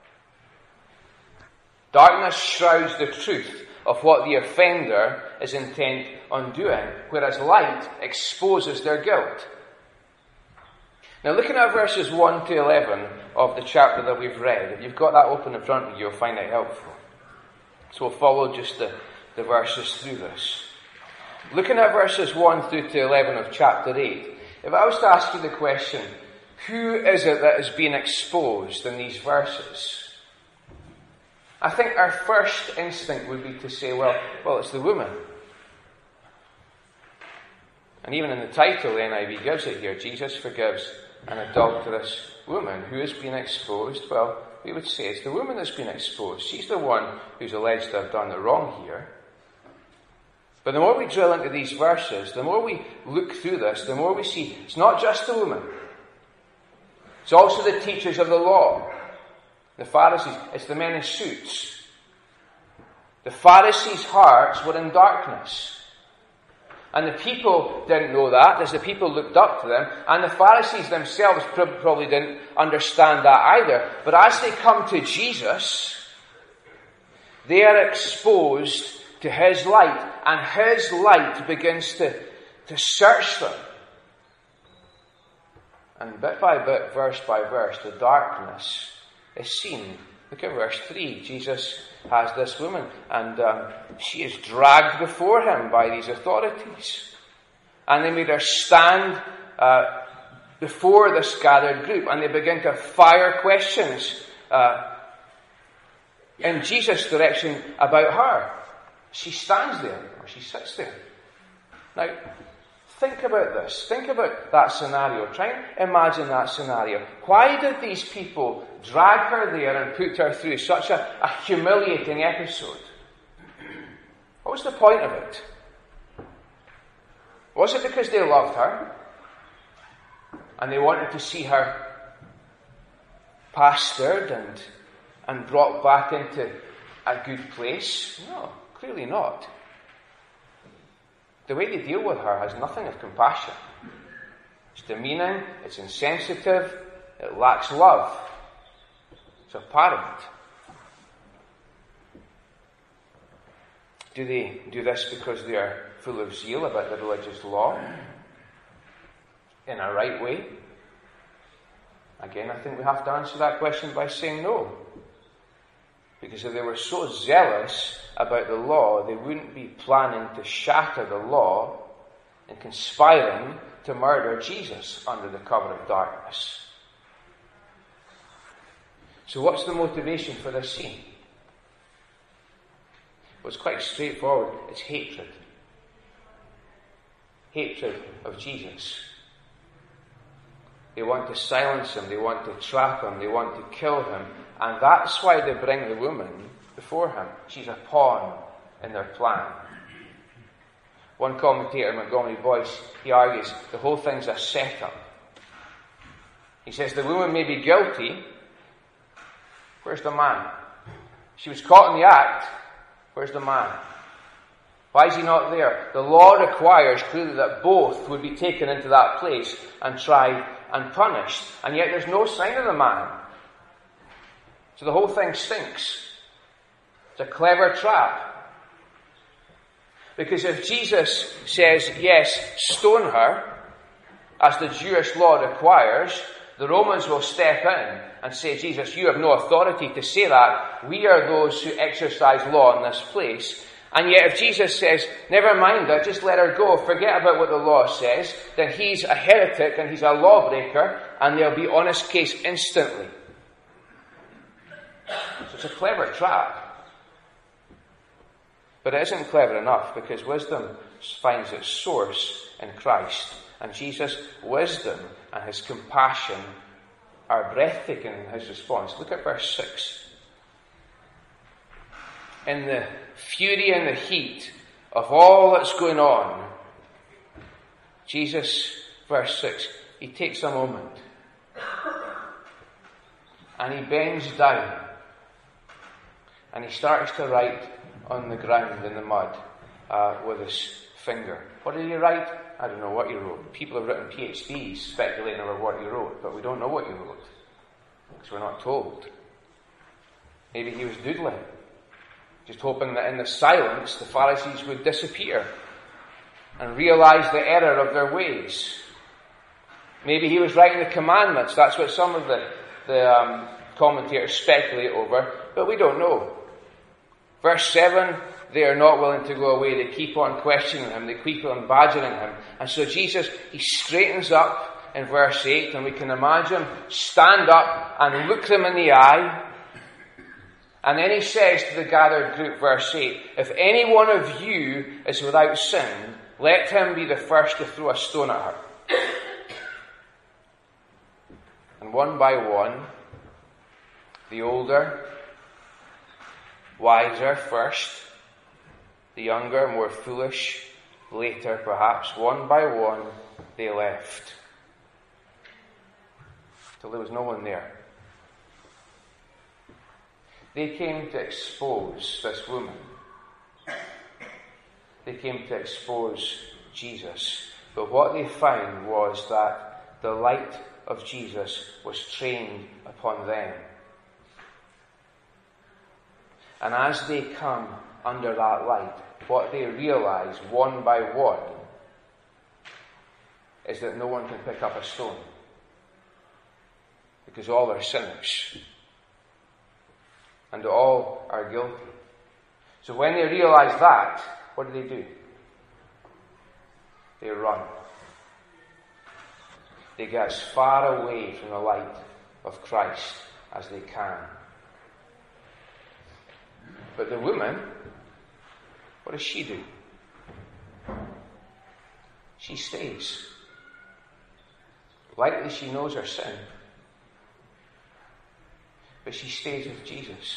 Darkness shrouds the truth of what the offender is intent on doing, whereas light exposes their guilt. Now, looking at verses 1 to 11 of the chapter that we've read, if you've got that open in front of you, you'll find it helpful. So we'll follow just the verses through this. Looking at verses 1 through to 11 of chapter 8, if I was to ask you the question, who is it that is being exposed in these verses? I think our first instinct would be to say, well, it's the woman. And even in the title, the NIV gives it here, Jesus forgives an adulterous woman. Who is being exposed? Well, we would say it's the woman that's been exposed. She's the one who's alleged to have done the wrong here. But the more we drill into these verses, the more we look through this, the more we see it's not just the woman. It's also the teachers of the law, the Pharisees. It's the men in suits. The Pharisees' hearts were in darkness. And the people didn't know that, as the people looked up to them, and the Pharisees themselves probably didn't understand that either. But as they come to Jesus, they are exposed to his light, and his light begins to search them. And bit by bit, verse by verse, the darkness is seen. Look at verse 3. Jesus has this woman, and she is dragged before him by these authorities. And they made her stand before this gathered group, and they begin to fire questions in Jesus' direction about her. She stands there, or she sits there. Now, think about this. Think about that scenario. Try and imagine that scenario. Why did these people drag her there and put her through such a humiliating episode? What was the point of it? Was it because they loved her and they wanted to see her pastored and brought back into a good place? No, clearly not. The way they deal with her has nothing of compassion. It's demeaning, it's insensitive, it lacks love. It's apparent. Do they do this because they are full of zeal about the religious law? In a right way? Again, I think we have to answer that question by saying no. Because if they were so zealous about the law, they wouldn't be planning to shatter the law and conspiring to murder Jesus under the cover of darkness. So what's the motivation for this scene? Well, it's quite straightforward. It's hatred. Hatred of Jesus. They want to silence him. They want to trap him. They want to kill him. And that's why they bring the woman before him. She's a pawn in their plan. One commentator, Montgomery Boyce, he argues the whole thing's a setup. He says the woman may be guilty. Where's the man? She was caught in the act. Where's the man? Why is he not there? The law requires clearly that both would be taken into that place and tried and punished. And yet there's no sign of the man. So the whole thing stinks. It's a clever trap. Because if Jesus says, yes, stone her, as the Jewish law requires, the Romans will step in and say, Jesus, you have no authority to say that. We are those who exercise law in this place. And yet if Jesus says, never mind that, just let her go, forget about what the law says, then he's a heretic and he's a lawbreaker, and there'll be on his case instantly. So it's a clever trap. But it isn't clever enough, because wisdom finds its source in Christ. And Jesus' wisdom and his compassion are breathtaking in his response. Look at verse 6. In the fury and the heat of all that's going on, Jesus, verse 6, he takes a moment and he bends down and he starts to write on the ground in the mud with his finger. What did he write? I don't know what he wrote. People have written PhDs speculating over what he wrote, but we don't know what he wrote because we're not told. Maybe he was doodling, just hoping that in the silence the Pharisees would disappear and realize the error of their ways. Maybe he was writing the commandments. That's what some of the commentators speculate over, but we don't know. Verse 7, they are not willing to go away. They keep on questioning him. They keep on badgering him. And so Jesus, he straightens up in verse 8, and we can imagine stand up and look them in the eye. And then he says to the gathered group, verse 8, if any one of you is without sin, let him be the first to throw a stone at her. And one by one, the older, wiser first, the younger, more foolish later perhaps, one by one they left, till there was no one there. They came to expose this woman. They came to expose Jesus. But what they found was that the light of Jesus was trained upon them. And as they come under that light, what they realize one by one is that no one can pick up a stone, because all are sinners and all are guilty. So when they realize that, what do? They run. They get as far away from the light of Christ as they can. But the woman, what does she do? She stays. Likely she knows her sin, but she stays with Jesus.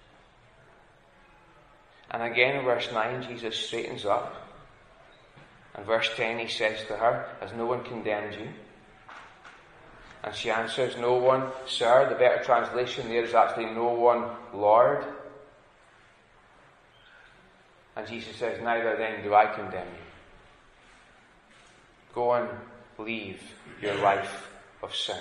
And again in verse 9, Jesus straightens up. And verse 10, he says to her, has no one condemned you? And she answers, no one, sir. The better translation there is actually no one, Lord. And Jesus says, neither then do I condemn you. Go and leave your life of sin.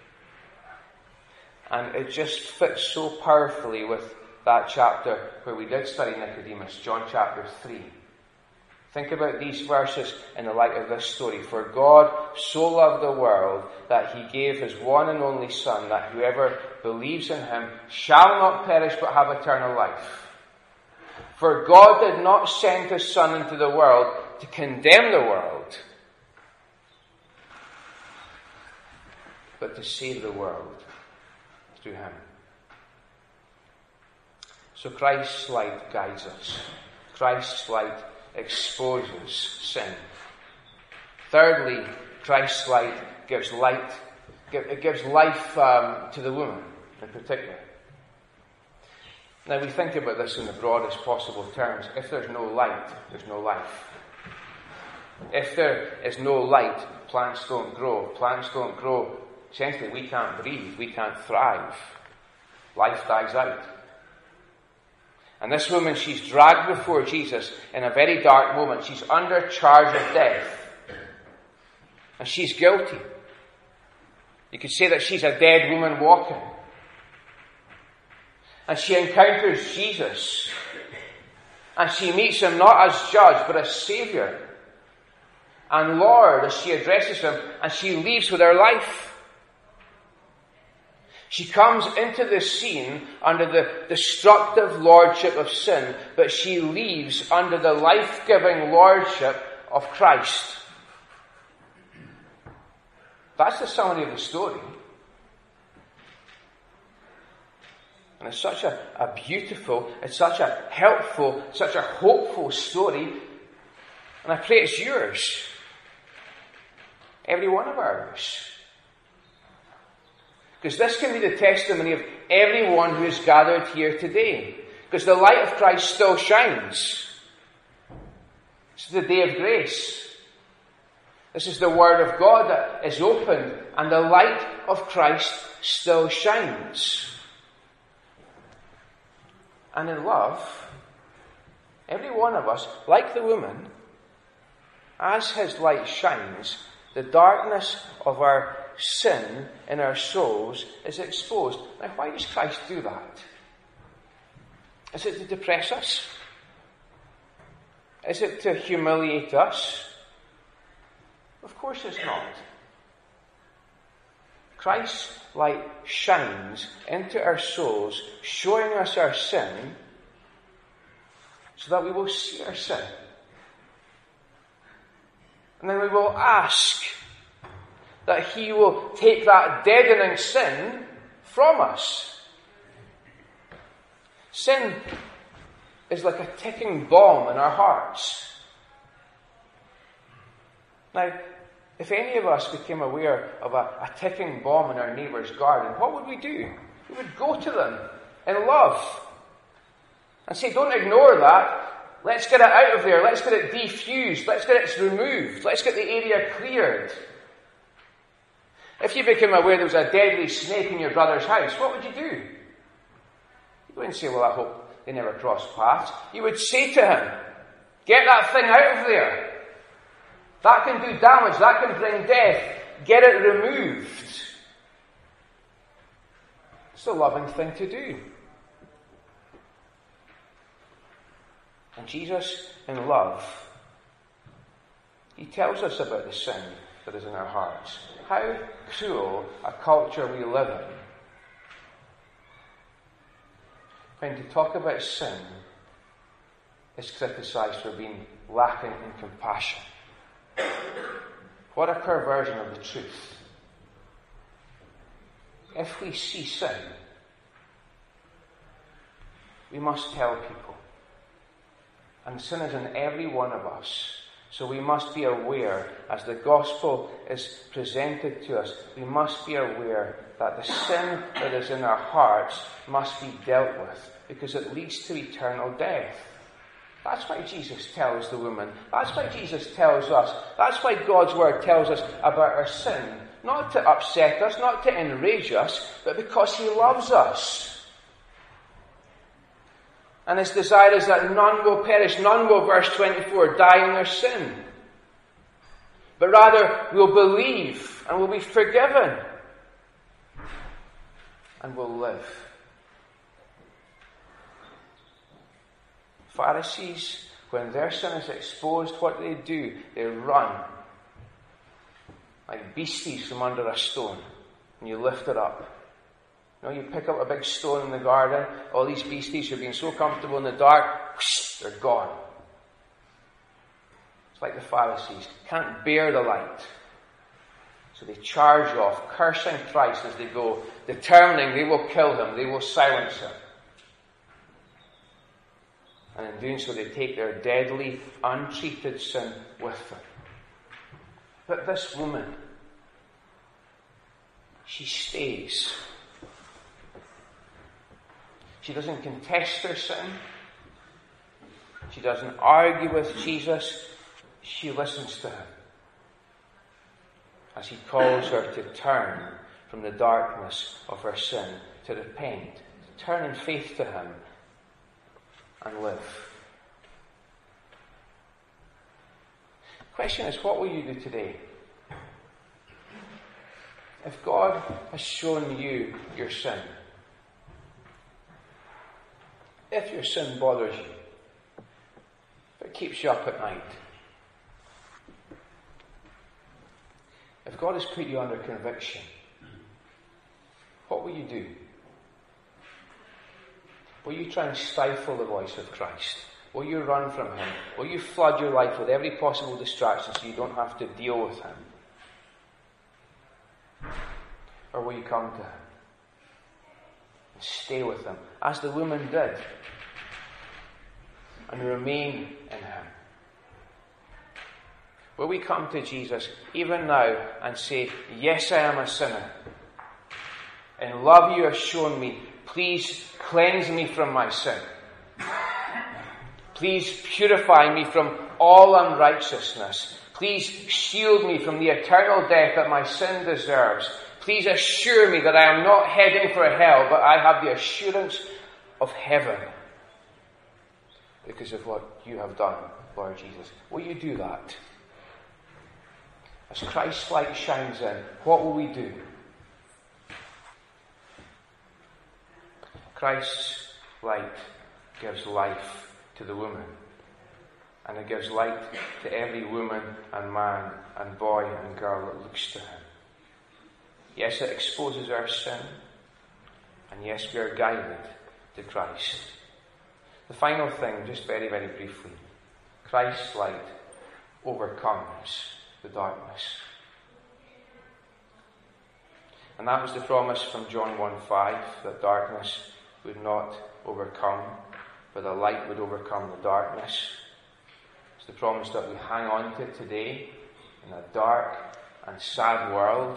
And it just fits so powerfully with that chapter where we did study Nicodemus, John chapter 3. Think about these verses in the light of this story. For God so loved the world that he gave his one and only Son, that whoever believes in him shall not perish but have eternal life. For God did not send his Son into the world to condemn the world, but to save the world through him. So Christ's light guides us. Christ's light exposes sin. Thirdly, Christ's light gives light. It gives life to the woman in particular. Now we think about this in the broadest possible terms. If there's no light, there's no life. If there is no light, plants don't grow. Plants don't grow. Essentially, we can't breathe. We can't thrive. Life dies out. And this woman, she's dragged before Jesus in a very dark moment. She's under charge of death. And she's guilty. You could say that she's a dead woman walking. And she encounters Jesus. And she meets him not as judge, but as Saviour. And Lord, as she addresses him, and she leaves with her life. She comes into this scene under the destructive lordship of sin, but she leaves under the life-giving lordship of Christ. That's the summary of the story. And it's such a beautiful, it's such a helpful, such a hopeful story. And I pray it's yours. Every one of ours. Because this can be the testimony of everyone who is gathered here today. Because the light of Christ still shines. It's the day of grace. This is the Word of God that is opened, and the light of Christ still shines. And in love, every one of us, like the woman, as his light shines, the darkness of our sin in our souls is exposed. Now, why does Christ do that? Is it to depress us? Is it to humiliate us? Of course it's not. Christ's light shines into our souls, showing us our sin, so that we will see our sin. And then we will ask that He will take that deadening sin from us. Sin is like a ticking bomb in our hearts. Now, if any of us became aware of a ticking bomb in our neighbour's garden, what would we do? We would go to them in love and say, don't ignore that. Let's get it out of there. Let's get it defused. Let's get it removed. Let's get the area cleared. If you became aware there was a deadly snake in your brother's house, what would you do? You wouldn't say, well, I hope they never cross paths. You would say to him, get that thing out of there. That can do damage. That can bring death. Get it removed. It's the loving thing to do. And Jesus, in love, He tells us about the sin that is in our hearts. How cruel a culture we live in. When to talk about sin is criticised for being lacking in compassion. What a perversion of the truth. If we see sin, we must tell people. And sin is in every one of us. So we must be aware, as the gospel is presented to us, we must be aware that the sin that is in our hearts must be dealt with, because it leads to eternal death. That's why Jesus tells the woman. That's why Jesus tells us. That's why God's Word tells us about our sin. Not to upset us, not to enrage us, but because He loves us. And His desire is that none will perish, none will, verse 24, die in their sin. But rather, we'll believe and we'll be forgiven. And we'll live. Pharisees, when their sin is exposed, what do? They run like beasties from under a stone, and you lift it up. You know, you pick up a big stone in the garden, all these beasties who have been so comfortable in the dark, whoosh, they're gone. It's like the Pharisees, can't bear the light. So they charge off, cursing Christ as they go, determining they will kill Him, they will silence Him. And in doing so, they take their deadly, untreated sin with them. But this woman, she stays. She doesn't contest her sin. She doesn't argue with Jesus. She listens to Him as He calls her to turn from the darkness of her sin, to repent, to turn in faith to Him, and live. The question is, what will you do today? If God has shown you your sin, if your sin bothers you, What keeps you up at night? If God has put you under conviction, what will you do? Will you try and stifle the voice of Christ? Will you run from him? Will you flood your life with every possible distraction so you don't have to deal with him? Or will you come to him and stay with him, as the woman did, and remain in him? Will we come to Jesus even now and say, yes, I am a sinner. In love you have shown me. Please cleanse me from my sin. Please purify me from all unrighteousness. Please shield me from the eternal death that my sin deserves. Please assure me that I am not heading for hell, but I have the assurance of heaven because of what you have done, Lord Jesus. Will you do that? As Christ's light shines in, what will we do? Christ's light gives life to the woman, and it gives light to every woman and man and boy and girl that looks to him. Yes, it exposes our sin, and yes, we are guided to Christ. The final thing, just very, very briefly, Christ's light overcomes the darkness. And that was the promise from John 1:5, that darkness would not overcome, but the light would overcome the darkness. It's the promise that we hang on to today in a dark and sad world.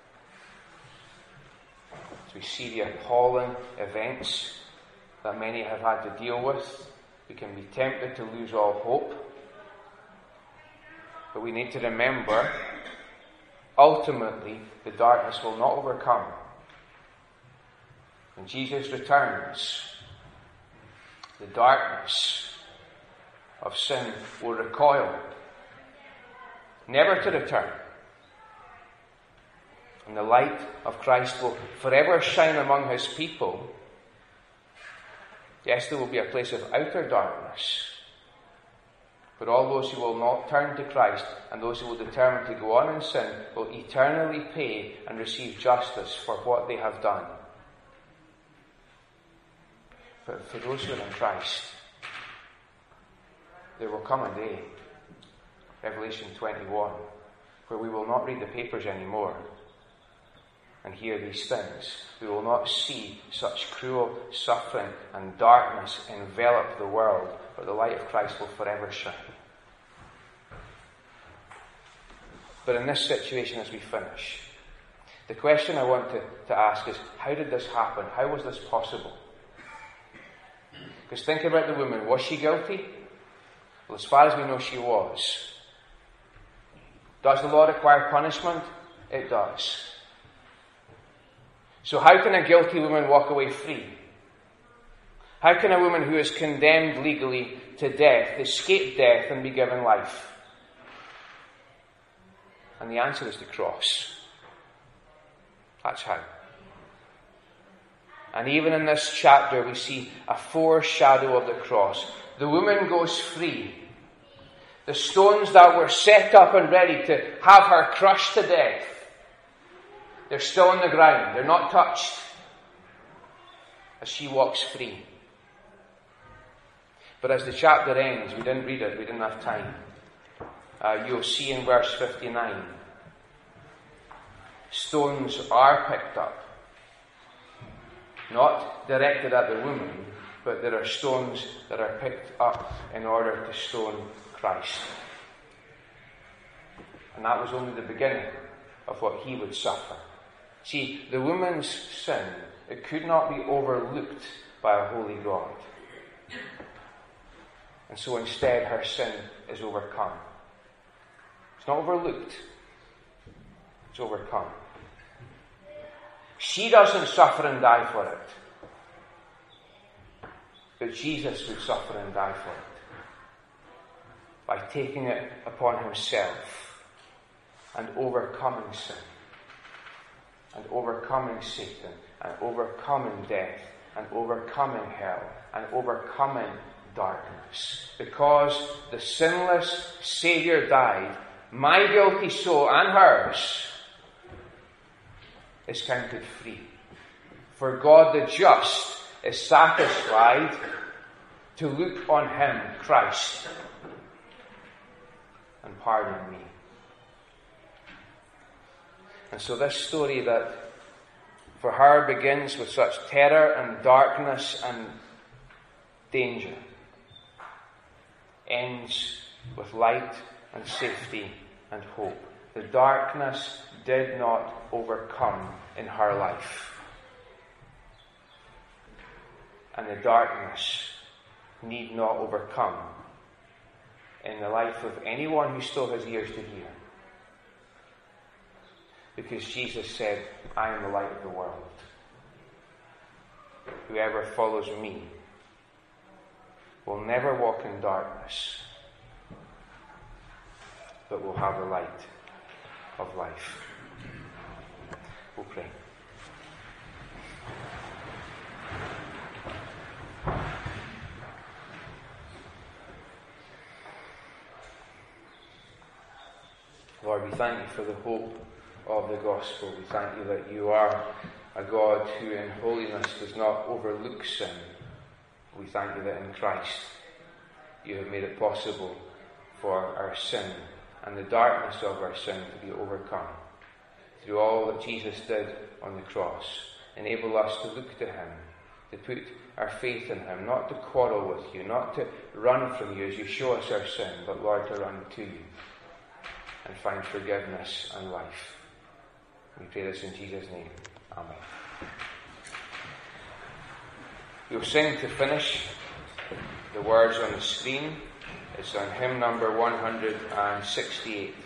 As we see the appalling events that many have had to deal with, we can be tempted to lose all hope. But we need to remember, ultimately, the darkness will not overcome. When Jesus returns, the darkness of sin will recoil, never to return. And the light of Christ will forever shine among his people. Yes, there will be a place of outer darkness, but all those who will not turn to Christ and those who will determine to go on in sin will eternally pay and receive justice for what they have done. But for those who are in Christ, there will come a day, Revelation 21, where we will not read the papers anymore and hear these things. We will not see such cruel suffering and darkness envelop the world, but the light of Christ will forever shine. But in this situation, as we finish, the question I want to ask is, how did this happen? How was this possible? Because think about the woman. Was she guilty? Well, as far as we know, she was. Does the law require punishment? It does. So how can a guilty woman walk away free? How can a woman who is condemned legally to death escape death and be given life? And the answer is the cross. That's how. And even in this chapter, we see a foreshadow of the cross. The woman goes free. The stones that were set up and ready to have her crushed to death, they're still on the ground. They're not touched. As she walks free. But as the chapter ends, we didn't read it, we didn't have time. You'll see in verse 59, stones are picked up. Not directed at the woman, but there are stones that are picked up in order to stone Christ. And that was only the beginning of what he would suffer. See, the woman's sin, it could not be overlooked by a holy God. And so instead her sin is overcome. It's not overlooked. It's overcome. She doesn't suffer and die for it. But Jesus would suffer and die for it. By taking it upon himself and overcoming sin. And overcoming Satan. And overcoming death. And overcoming hell. And overcoming darkness. Because the sinless Saviour died, my guilty soul and hers is counted free. For God the just is satisfied to look on him, Christ, and pardon me. And so this story that for her begins with such terror and darkness and danger ends with light and safety and hope. The darkness did not overcome in her life. And the darkness need not overcome in the life of anyone who still has ears to hear. Because Jesus said, I am the light of the world. Whoever follows me will never walk in darkness, but will have the light of life. We'll pray. Lord, we thank you for the hope of the gospel. We thank you that you are a God who in holiness does not overlook sin. We thank you that in Christ you have made it possible for our sin and the darkness of our sin to be overcome through all that Jesus did on the cross. Enable us to look to him, to put our faith in him, not to quarrel with you, not to run from you as you show us our sin, but Lord, to run to you and find forgiveness and life. We pray this in Jesus' name. Amen. We'll sing to finish. The words on the screen. It's on hymn number 168.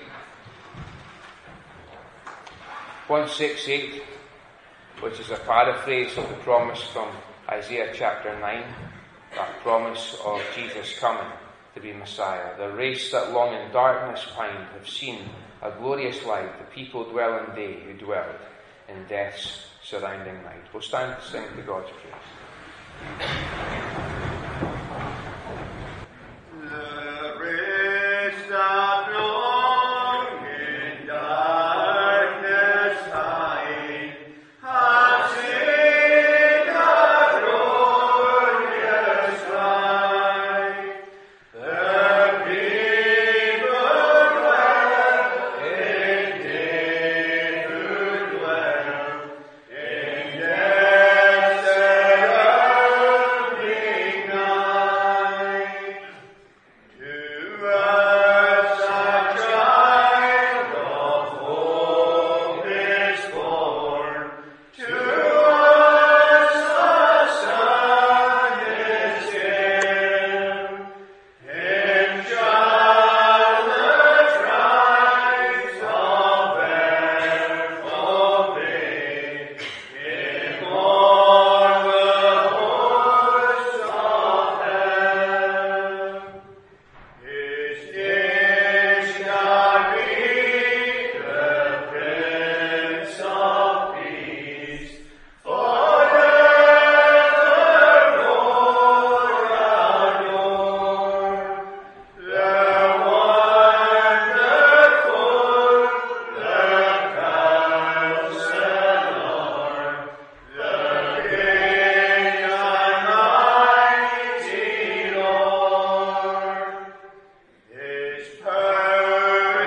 168, which is a paraphrase of the promise from Isaiah chapter 9, that promise of Jesus coming to be Messiah. The race that long in darkness pined have seen a glorious light. The people dwell in day who dwelled in death's surrounding night. We'll stand to sing to God's praise. The race that long in darkness hide has seen a glorious light. The people dwell in day who dwell in death's surrounding night. To us a child of hope is born. To us a son is given. Him shall the tribes of earth obey. Him all the hosts of heaven. His name shall be the Prince of Peace, forevermore adored. The wonderful, the Counselor, the great and mighty Lord. His power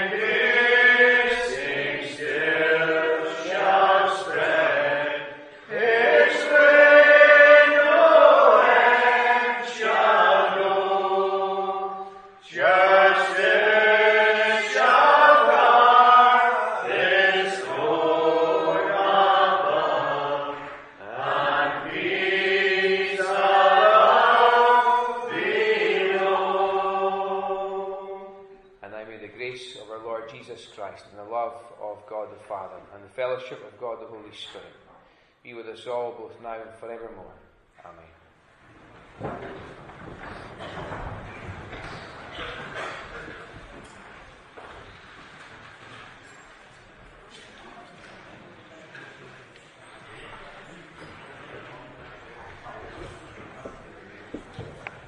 increasing still shall spread. His reign no end shall know. Justice shall guard his throne above, and peace alone below. And now may the grace of our Lord Jesus Christ and the love of God the Father and the fellowship of God the Holy Spirit be with us all both now and forevermore. Amen.